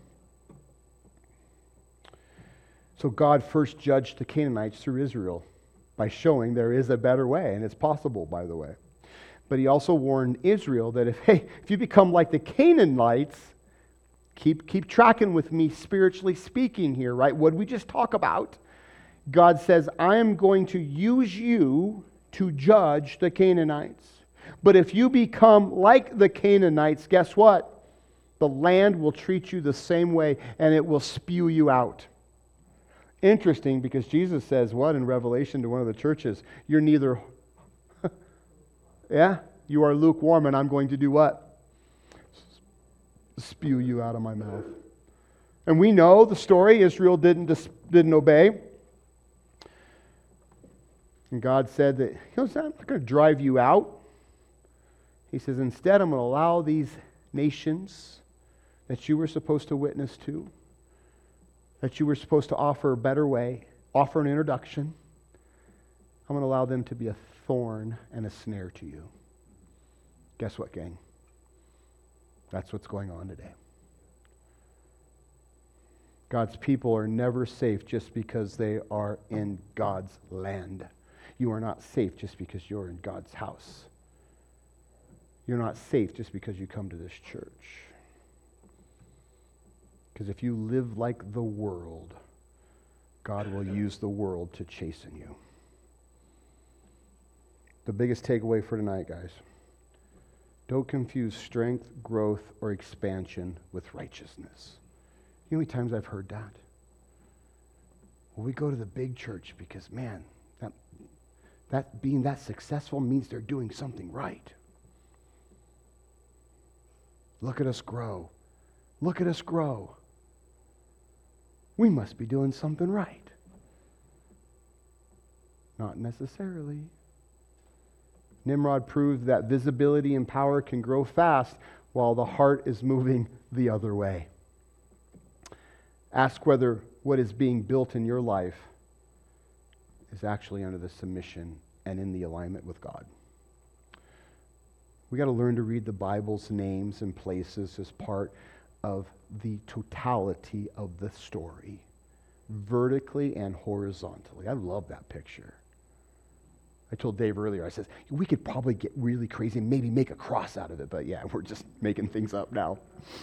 A: So God first judged the Canaanites through Israel by showing there is a better way, and it's possible, by the way. But He also warned Israel that if, hey, if you become like the Canaanites, keep keep tracking with me spiritually speaking here, right? What did we just talk about? God says, I am going to use you to judge the Canaanites. But if you become like the Canaanites, guess what? The land will treat you the same way, and it will spew you out. Interesting, because Jesus says what in Revelation to one of the churches? You're neither, yeah, you are lukewarm, and I'm going to do what? Spew you out of my mouth. And we know the story. Israel didn't, dis- didn't obey. And God said that, he goes, I'm not going to drive you out. He says, instead, I'm going to allow these nations that you were supposed to witness to, that you were supposed to offer a better way, offer an introduction. I'm going to allow them to be a thorn and a snare to you. Guess what, gang? That's what's going on today. God's people are never safe just because they are in God's land. You are not safe just because you're in God's house. You're not safe just because you come to this church. Because if you live like the world, God will use the world to chasten you. The biggest takeaway for tonight, guys. Don't confuse strength, growth, or expansion with righteousness. You know how many times I've heard that? Well, we go to the big church because, man, that, that being that successful means they're doing something right. Look at us grow. Look at us grow. We must be doing something right. Not necessarily. Nimrod proved that visibility and power can grow fast while the heart is moving the other way. Ask whether what is being built in your life is actually under the submission and in the alignment with God. We got to learn to read the Bible's names and places as part of the totality of the story, vertically and horizontally. I love that picture. I told Dave earlier, I said, we could probably get really crazy and maybe make a cross out of it, but yeah, we're just making things up now.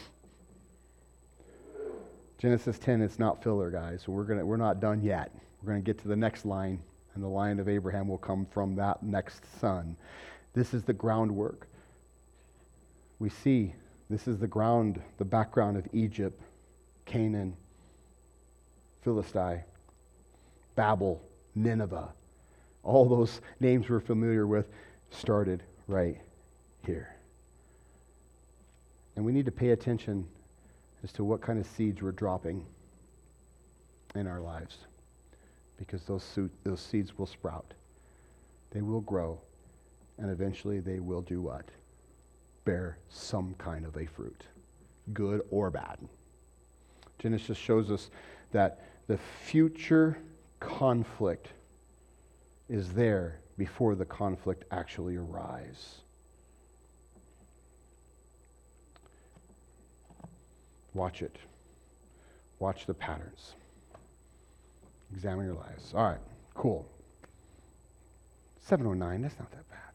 A: Genesis ten, it's not filler, guys. So we're gonna we're not done yet. We're gonna get to the next line, and the line of Abraham will come from that next son. This is the groundwork. We see this is the ground, the background of Egypt, Canaan, Philistine, Babel, Nineveh. All those names we're familiar with started right here. And we need to pay attention as to what kind of seeds we're dropping in our lives. Because those, su- those seeds will sprout. They will grow. And eventually they will do what? Bear some kind of a fruit. Good or bad. Genesis shows us that the future conflict is there before the conflict actually arrives. Watch it. Watch the patterns. Examine your lives. All right, cool. seven oh nine, that's not that bad.